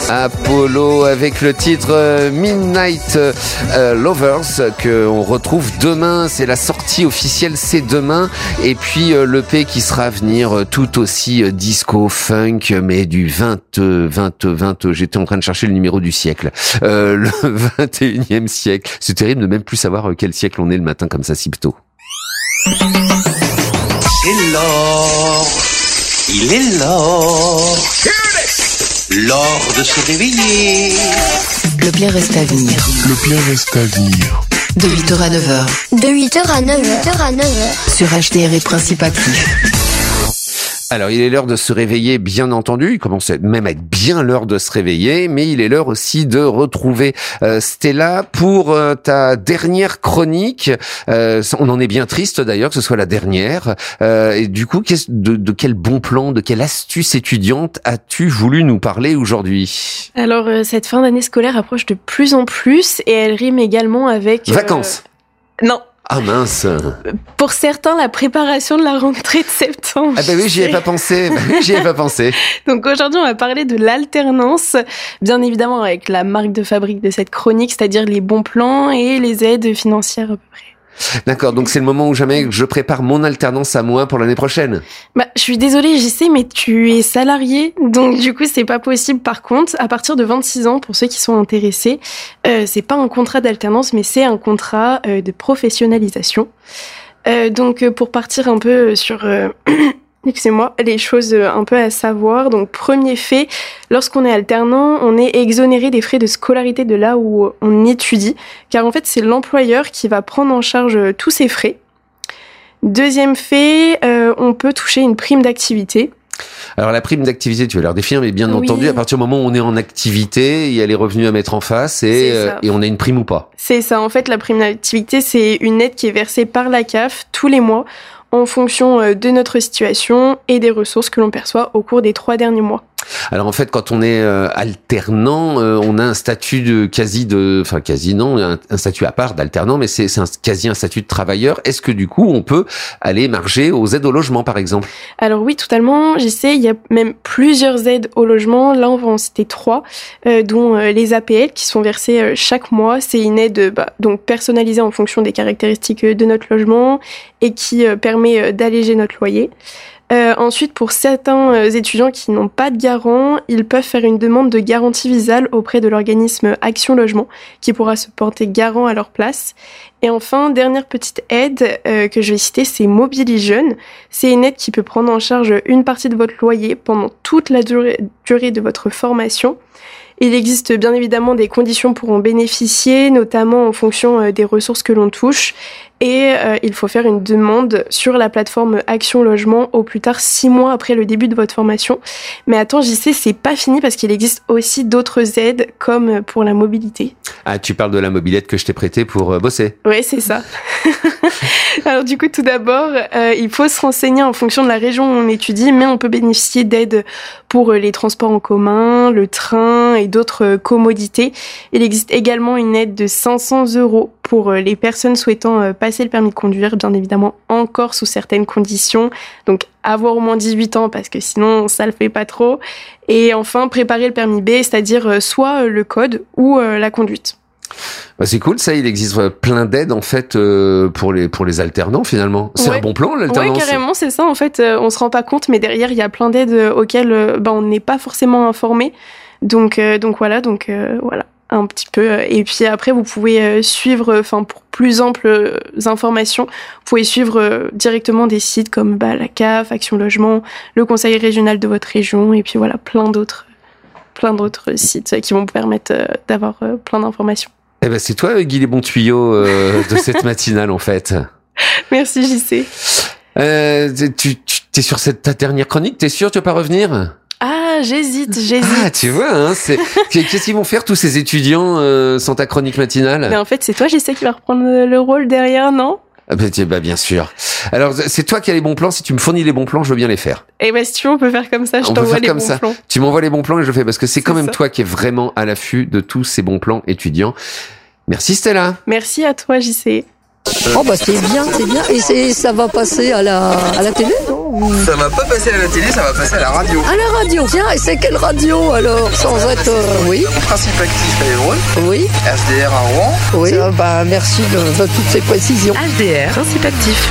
Apollo avec le titre euh, Midnight euh, Lovers que on retrouve demain. C'est la sortie officielle, c'est demain. Et puis euh, l'E P qui sera à venir euh, tout aussi euh, disco funk, mais du vingt, vingt, vingt. J'étais en train de chercher le numéro du siècle. Euh, le vingt et unième siècle. C'est terrible de même plus savoir quel siècle on est le matin comme ça si tôt. C'est l'or, il est l'or, l'or de se réveiller. Le bien reste à venir. Le bien reste à venir. De huit heures à neuf heures. De huit heures à neuf heures. Sur H D R et Principe Actif. Alors, il est l'heure de se réveiller, bien entendu. Il commence même à être bien l'heure de se réveiller, mais il est l'heure aussi de retrouver euh, Stella pour euh, ta dernière chronique. Euh, on en est bien triste d'ailleurs que ce soit la dernière. Euh, et du coup, qu'est-ce, de, de quel bon plan, de quelle astuce étudiante as-tu voulu nous parler aujourd'hui ? Alors, euh, cette fin d'année scolaire approche de plus en plus et elle rime également avec... Euh... Vacances. Non. Ah mince. Pour certains, la préparation de la rentrée de septembre. Ah bah oui, j'y ai pas pensé. Bah oui, j'y ai pas pensé. Donc aujourd'hui, on va parler de l'alternance, bien évidemment avec la marque de fabrique de cette chronique, c'est-à-dire les bons plans et les aides financières à peu près. D'accord, donc c'est le moment où jamais je prépare mon alternance à moi pour l'année prochaine. Bah, je suis désolée, j'y sais, mais tu es salarié, donc du coup c'est pas possible. Par contre, à partir de vingt-six ans, pour ceux qui sont intéressés, euh, c'est pas un contrat d'alternance, mais c'est un contrat euh, de professionnalisation. Euh, donc euh, pour partir un peu sur... Euh Excusez-moi, les choses un peu à savoir. Donc, premier fait, lorsqu'on est alternant, on est exonéré des frais de scolarité de là où on étudie, car en fait, c'est l'employeur qui va prendre en charge tous ces frais. Deuxième fait, euh, on peut toucher une prime d'activité. Alors la prime d'activité, tu vas leur définir, mais bien oui. entendu, à partir du moment où on est en activité, il y a les revenus à mettre en face et, euh, et on a une prime ou pas. C'est ça, en fait, la prime d'activité, c'est une aide qui est versée par la C A F tous les mois en fonction de notre situation et des ressources que l'on perçoit au cours des trois derniers mois. Alors en fait, quand on est euh, alternant, euh, on a un statut de quasi de, enfin quasi non, un, un statut à part d'alternant, mais c'est, c'est un, quasi un statut de travailleur. Est-ce que du coup, on peut aller marger aux aides au logement, par exemple ? Alors oui, totalement. J'y sais, il y a même plusieurs aides au logement. Là, on va en citer trois, euh, dont euh, les A P L qui sont versées euh, chaque mois. C'est une aide bah, donc personnalisée en fonction des caractéristiques de notre logement et qui euh, permet euh, d'alléger notre loyer. Euh, ensuite, pour certains euh, étudiants qui n'ont pas de garant, ils peuvent faire une demande de garantie visale auprès de l'organisme Action Logement, qui pourra se porter garant à leur place. Et enfin, dernière petite aide euh, que je vais citer, c'est Mobili Jeune. C'est une aide qui peut prendre en charge une partie de votre loyer pendant toute la durée, durée de votre formation. Il existe bien évidemment des conditions pour en bénéficier, notamment en fonction euh, des ressources que l'on touche. Et euh, il faut faire une demande sur la plateforme Action Logement au plus tard six mois après le début de votre formation. Mais attends, j'y sais, c'est pas fini parce qu'il existe aussi d'autres aides comme pour la mobilité. Ah, tu parles de la mobilette que je t'ai prêtée pour euh, bosser. Oui, c'est ça. Alors du coup, tout d'abord, euh, il faut se renseigner en fonction de la région où on étudie, mais on peut bénéficier d'aides pour les transports en commun, le train et d'autres commodités. Il existe également une aide de cinq cents euros pour les personnes souhaitant passer le permis de conduire, bien évidemment encore sous certaines conditions. Donc avoir au moins dix-huit ans parce que sinon ça le fait pas trop. Et enfin préparer le permis B, c'est-à-dire soit le code ou la conduite. Bah c'est cool, ça. Il existe plein d'aides en fait euh, pour les pour les alternants finalement. C'est ouais. un bon plan l'alternance. Ouais, carrément, c'est ça. En fait, euh, on se rend pas compte, mais derrière il y a plein d'aides auxquelles euh, bah, on n'est pas forcément informé. Donc euh, donc voilà, donc euh, voilà un petit peu. Et puis après, vous pouvez euh, suivre, enfin pour plus amples euh, informations, vous pouvez suivre euh, directement des sites comme bah, la C A F, Action Logement, le Conseil régional de votre région, et puis voilà plein d'autres plein d'autres sites qui vont vous permettre euh, d'avoir euh, plein d'informations. Eh ben c'est toi, Guy les bons tuyaux euh, de cette matinale en fait. Merci J C. Euh, tu, tu t'es sur cette ta dernière chronique, t'es sûr tu vas pas revenir ? Ah, j'hésite, j'hésite. Ah, tu vois, hein, c'est qu'est-ce qu'ils vont faire tous ces étudiants euh, sans ta chronique matinale ? Mais en fait, c'est toi, J C, qui va reprendre le rôle derrière, non ? Ah bah, bah bien sûr. Alors c'est toi qui as les bons plans. Si tu me fournis les bons plans, je veux bien les faire. Et bah si tu veux, on peut faire comme ça. Je on t'envoie les comme bons ça. plans. Tu m'envoies les bons plans et je fais parce que c'est, c'est quand même ça. Toi qui es vraiment à l'affût de tous ces bons plans étudiants. Merci Stella. Merci à toi J C. Oh bah c'est bien, c'est bien. Et c'est, ça va passer à la, à la télé, non? Ça va pas passer à la télé, ça va passer à la radio. À la radio, tiens, et c'est quelle radio alors? Sans être... Euh, oui. Principe actif à Évreux. Oui. H D R à Rouen. Oui. Ça, bah, merci de, de toutes ces précisions. H D R, principe actif.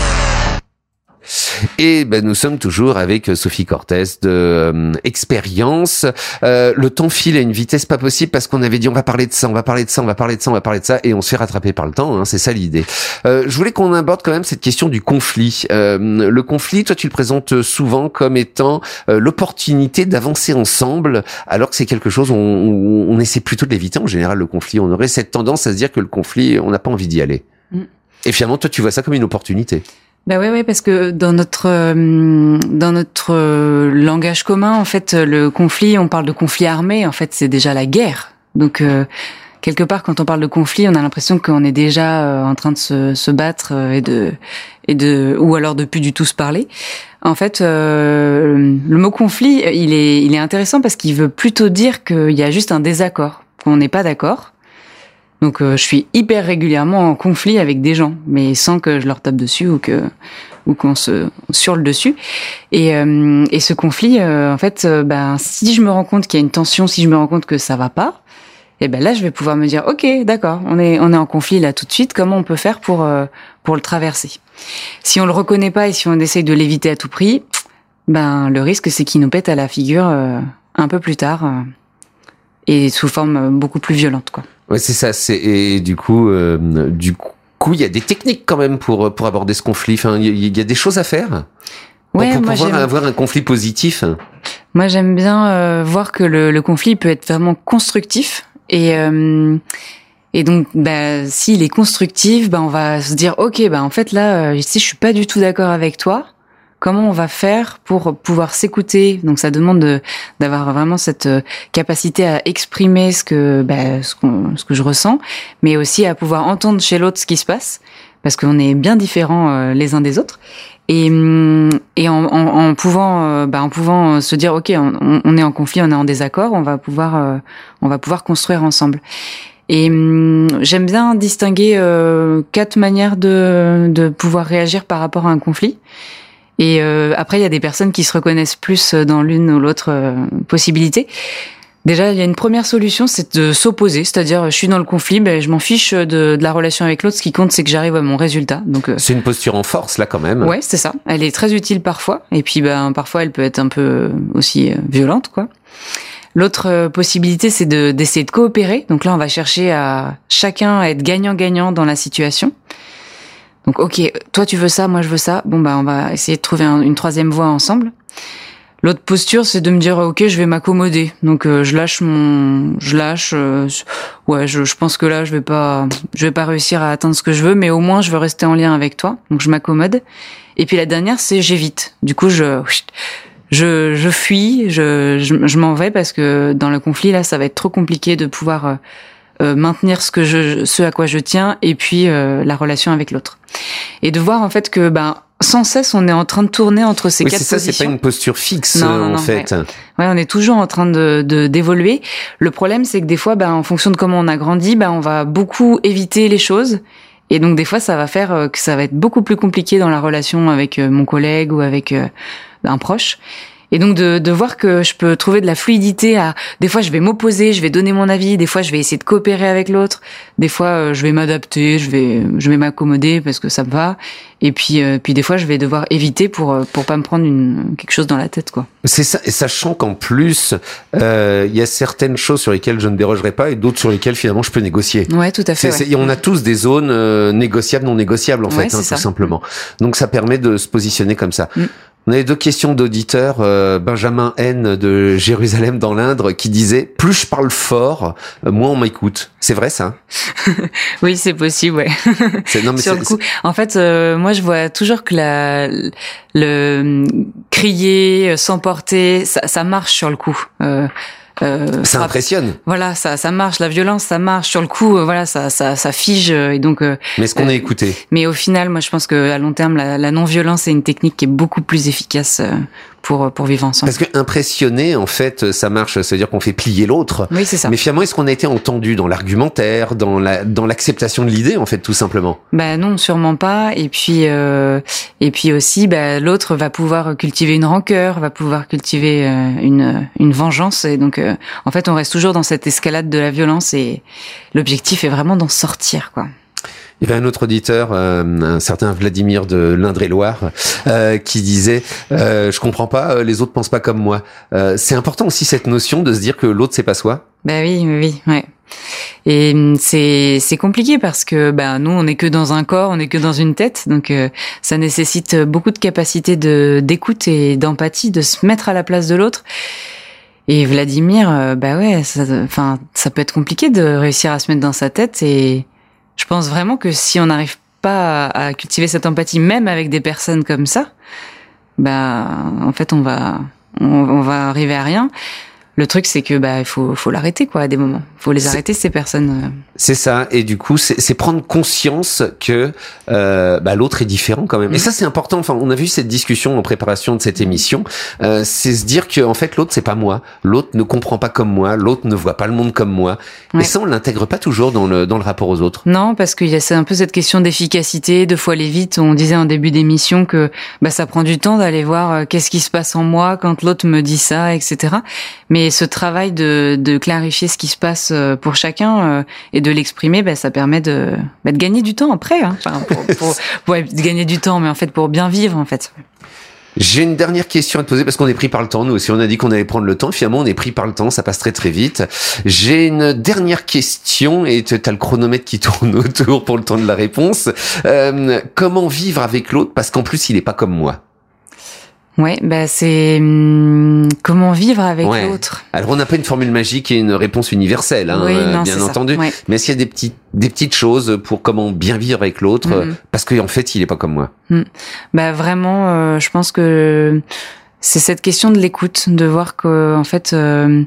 Et ben nous sommes toujours avec Sophie Cortez de euh, Expérience. Euh, le temps file à une vitesse pas possible parce qu'on avait dit on va parler de ça, on va parler de ça, on va parler de ça, on va parler de ça, et on se fait rattraper par le temps. Hein, c'est ça l'idée. Euh, je voulais qu'on aborde quand même cette question du conflit. Euh, le conflit, toi tu le présentes souvent comme étant euh, l'opportunité d'avancer ensemble, alors que c'est quelque chose où on, où on essaie plutôt de l'éviter. En général, le conflit, on aurait cette tendance à se dire que le conflit, on n'a pas envie d'y aller. Mm. Et finalement, toi tu vois ça comme une opportunité. Bah ouais, ouais, parce que dans notre euh, dans notre euh, langage commun, en fait, le conflit, on parle de conflit armé. En fait, c'est déjà la guerre. Donc euh, quelque part, quand on parle de conflit, on a l'impression qu'on est déjà euh, en train de se, se battre euh, et de et de ou alors de plus du tout se parler. En fait, euh, le mot conflit, il est il est intéressant parce qu'il veut plutôt dire qu'il y a juste un désaccord, qu'on n'est pas d'accord. Donc euh, je suis hyper régulièrement en conflit avec des gens, mais sans que je leur tape dessus ou que ou qu'on se surle dessus. Et euh, et ce conflit, euh, en fait, euh, ben si je me rends compte qu'il y a une tension, si je me rends compte que ça va pas, et ben là je vais pouvoir me dire ok, d'accord, on est on est en conflit là tout de suite. Comment on peut faire pour euh, pour le traverser? Si on le reconnaît pas et si on essaye de l'éviter à tout prix, ben le risque c'est qu'il nous pète à la figure euh, un peu plus tard euh, et sous forme beaucoup plus violente, quoi. Ouais, c'est ça. C'est et du coup, euh, du coup, il y a des techniques quand même pour pour aborder ce conflit. Enfin, il y, y a des choses à faire ouais, pour, pour moi, pouvoir j'aime... avoir un conflit positif. Moi, j'aime bien euh, voir que le, le conflit peut être vraiment constructif et euh, et donc, bah, s'il est constructif, bah, on va se dire, ok, bah en fait là, euh, si je suis pas du tout d'accord avec toi. Comment on va faire pour pouvoir s'écouter? Donc ça demande de, d'avoir vraiment cette capacité à exprimer ce que bah, ce, qu'on, ce que je ressens, mais aussi à pouvoir entendre chez l'autre ce qui se passe, parce qu'on est bien différents euh, les uns des autres. Et, et en, en, en pouvant euh, bah, en pouvant se dire ok, on, on est en conflit, on est en désaccord, on va pouvoir euh, on va pouvoir construire ensemble. Et hum, j'aime bien distinguer euh, quatre manières de de pouvoir réagir par rapport à un conflit. Et euh, après, il y a des personnes qui se reconnaissent plus dans l'une ou l'autre euh, possibilité. Déjà, il y a une première solution, c'est de s'opposer, c'est-à-dire, je suis dans le conflit, ben je m'en fiche de, de la relation avec l'autre. Ce qui compte, c'est que j'arrive à mon résultat. Donc, euh... c'est une posture en force là, quand même. Ouais, c'est ça. Elle est très utile parfois, et puis ben parfois, elle peut être un peu aussi euh, violente, quoi. L'autre euh, possibilité, c'est de d'essayer de coopérer. Donc là, on va chercher à chacun à être gagnant-gagnant dans la situation. Donc, ok, toi tu veux ça, moi je veux ça. Bon, bah on va essayer de trouver un, une troisième voie ensemble. L'autre posture, c'est de me dire, ok, je vais m'accommoder. Donc, euh, je lâche mon, je lâche. Euh, ouais, je, je pense que là, je vais pas, je vais pas réussir à atteindre ce que je veux, mais au moins, je veux rester en lien avec toi. Donc, je m'accommode. Et puis la dernière, c'est j'évite. Du coup, je, je, je fuis, je, je, je m'en vais parce que dans le conflit là, ça va être trop compliqué de pouvoir euh, euh, maintenir ce que je, ce à quoi je tiens, et puis euh, la relation avec l'autre. Et de voir en fait que ben sans cesse on est en train de tourner entre ces oui, quatre c'est ça, positions. C'est pas une posture fixe non, non, en non, fait. Ouais. ouais, on est toujours en train de, de d'évoluer. Le problème c'est que des fois, ben en fonction de comment on a grandi, ben on va beaucoup éviter les choses. Et donc des fois, ça va faire que ça va être beaucoup plus compliqué dans la relation avec mon collègue ou avec un proche. Et donc de, de voir que je peux trouver de la fluidité à... Des fois, je vais m'opposer, je vais donner mon avis. Des fois, je vais essayer de coopérer avec l'autre. Des fois, je vais m'adapter, je vais je vais m'accommoder parce que ça me va. Et puis euh, puis des fois, je vais devoir éviter pour pour pas me prendre une quelque chose dans la tête, quoi. C'est ça. Et sachant qu'en plus, il euh, y a certaines choses sur lesquelles je ne dérogerai pas et d'autres sur lesquelles finalement je peux négocier. Ouais, tout à fait. C'est, ouais. c'est, on a tous des zones euh, négociables, non négociables en ouais, fait, hein, tout ça. simplement. Donc ça permet de se positionner comme ça. Mm. On avait deux questions d'auditeurs. Euh, Benjamin N de Jérusalem dans l'Indre qui disait « Plus je parle fort, moins on m'écoute ». C'est vrai ça? Oui, c'est possible, ouais. C'est, non, mais Sur c'est, le coup, en fait, euh, moi je vois toujours que la, le crier, s'emporter, ça, ça marche sur le coup. Euh, Euh, ça frappe. impressionne. Voilà, ça, ça marche. La violence, ça marche. Sur le coup, euh, voilà, ça, ça, ça fige. Euh, et donc. Euh, mais est-ce qu'on euh, est écouté? Mais au final, moi, je pense que à long terme, la, la non-violence est une technique qui est beaucoup plus efficace euh, pour pour vivre ensemble. Parce que impressionner, en fait, ça marche. C'est-à-dire qu'on fait plier l'autre. Oui, c'est ça. Mais finalement, est-ce qu'on a été entendu dans l'argumentaire, dans la dans l'acceptation de l'idée, en fait, tout simplement? Bah non, sûrement pas. Et puis euh, et puis aussi, bah l'autre va pouvoir cultiver une rancœur, va pouvoir cultiver euh, une une vengeance. Et donc, euh, en fait, on reste toujours dans cette escalade de la violence. Et l'objectif est vraiment d'en sortir, quoi. Il y avait un autre auditeur, euh, un certain Vladimir de l'Indre-et-Loire, euh, qui disait euh, « Je comprends pas, les autres pensent pas comme moi euh, ». C'est important aussi cette notion de se dire que l'autre c'est pas soi. Bah oui, oui, oui, ouais. Et c'est c'est compliqué parce que bah nous on n'est que dans un corps, on n'est que dans une tête, donc euh, ça nécessite beaucoup de capacité de d'écoute et d'empathie, de se mettre à la place de l'autre. Et Vladimir, euh, bah ouais, ça, enfin ça peut être compliqué de réussir à se mettre dans sa tête. Et je pense vraiment que si on n'arrive pas à, à cultiver cette empathie, même avec des personnes comme ça, bah en fait on va on, on va arriver à rien. Le truc, c'est que bah il faut faut l'arrêter quoi à des moments. Faut les arrêter ces personnes. C'est ça. Et du coup, c'est, c'est prendre conscience que euh, bah l'autre est différent quand même. Mmh. Et ça, c'est important. Enfin, on a vu cette discussion en préparation de cette émission. Euh, c'est se dire que en fait, l'autre c'est pas moi. L'autre ne comprend pas comme moi. L'autre ne voit pas le monde comme moi. Ouais. Et ça, on l'intègre pas toujours dans le dans le rapport aux autres. Non, parce qu'il y a c'est un peu cette question d'efficacité, de fois aller vite. On disait en début d'émission que bah ça prend du temps d'aller voir euh, qu'est-ce qui se passe en moi quand l'autre me dit ça, et cetera. Mais ce travail de, de clarifier ce qui se passe pour chacun euh, et de l'exprimer, bah, ça permet de, bah, de gagner du temps après. Hein. Enfin, pour, pour, ouais, de gagner du temps, mais en fait pour bien vivre en fait. J'ai une dernière question à te poser parce qu'on est pris par le temps. Nous aussi, on a dit qu'on allait prendre le temps. Finalement, on est pris par le temps. Ça passe très très vite. J'ai une dernière question et tu as le chronomètre qui tourne autour pour le temps de la réponse. Euh, comment vivre avec l'autre parce qu'en plus, il est pas comme moi? Ouais, bah c'est hum, comment vivre avec ouais. l'autre. Alors on n'a pas une formule magique et une réponse universelle, hein, oui, non, bien entendu. Ouais. Mais est-ce qu'il y a des petites des petites choses pour comment bien vivre avec l'autre mm-hmm. parce qu'en fait il est pas comme moi. Mm. Bah vraiment, euh, je pense que c'est cette question de l'écoute, de voir que en fait. Euh,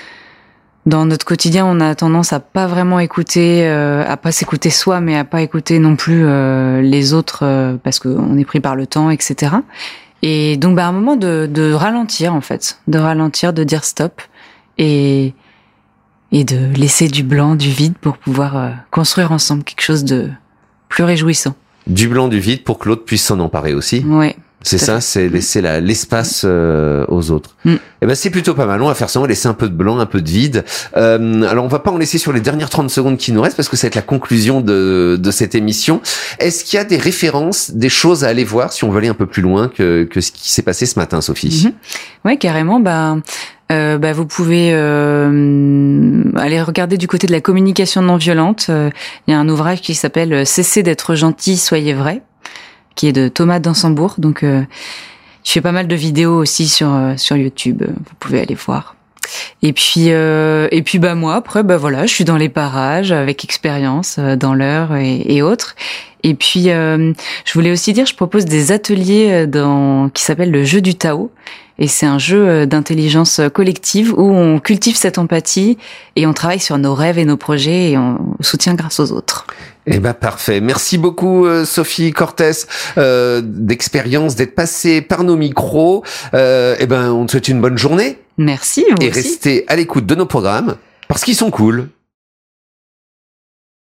Dans notre quotidien, on a tendance à pas vraiment écouter, euh, à pas s'écouter soi, mais à pas écouter non plus euh, les autres euh, parce qu'on est pris par le temps, et cetera. Et donc, bah, à un moment de, de ralentir en fait, de ralentir, de dire stop et et de laisser du blanc, du vide pour pouvoir euh, construire ensemble quelque chose de plus réjouissant. Du blanc, du vide pour que l'autre puisse s'en emparer aussi. Ouais. C'est ça, c'est laisser la, l'espace euh, aux autres. Mm. Et ben c'est plutôt pas mal. On va faire ça, on va laisser un peu de blanc, un peu de vide. Euh, alors on va pas en laisser sur les dernières trente secondes qui nous restent parce que ça va être la conclusion de, de cette émission. Est-ce qu'il y a des références, des choses à aller voir si on veut aller un peu plus loin que, que ce qui s'est passé ce matin, Sophie? Mm-hmm. Ouais, carrément. Bah, euh, bah vous pouvez euh, aller regarder du côté de la communication non violente. Il euh, y a un ouvrage qui s'appelle Cessez d'être gentil, soyez vrai, qui est de Thomas Dansembourg. Donc, euh, je fais pas mal de vidéos aussi sur euh, sur YouTube. Vous pouvez aller voir. Et puis euh, et puis bah moi après bah voilà, je suis dans les parages avec expérience euh, dans l'heure et, et autres. Et puis euh, je voulais aussi dire, je propose des ateliers dans qui s'appellent le jeu du Tao. Et c'est un jeu d'intelligence collective où on cultive cette empathie et on travaille sur nos rêves et nos projets et on soutient grâce aux autres. Eh ben parfait. Merci beaucoup euh, Sophie Cortés euh, d'expérience d'être passée par nos micros. Euh, eh ben on te souhaite une bonne journée. Merci. Vous et aussi. Restez à l'écoute de nos programmes parce qu'ils sont cool.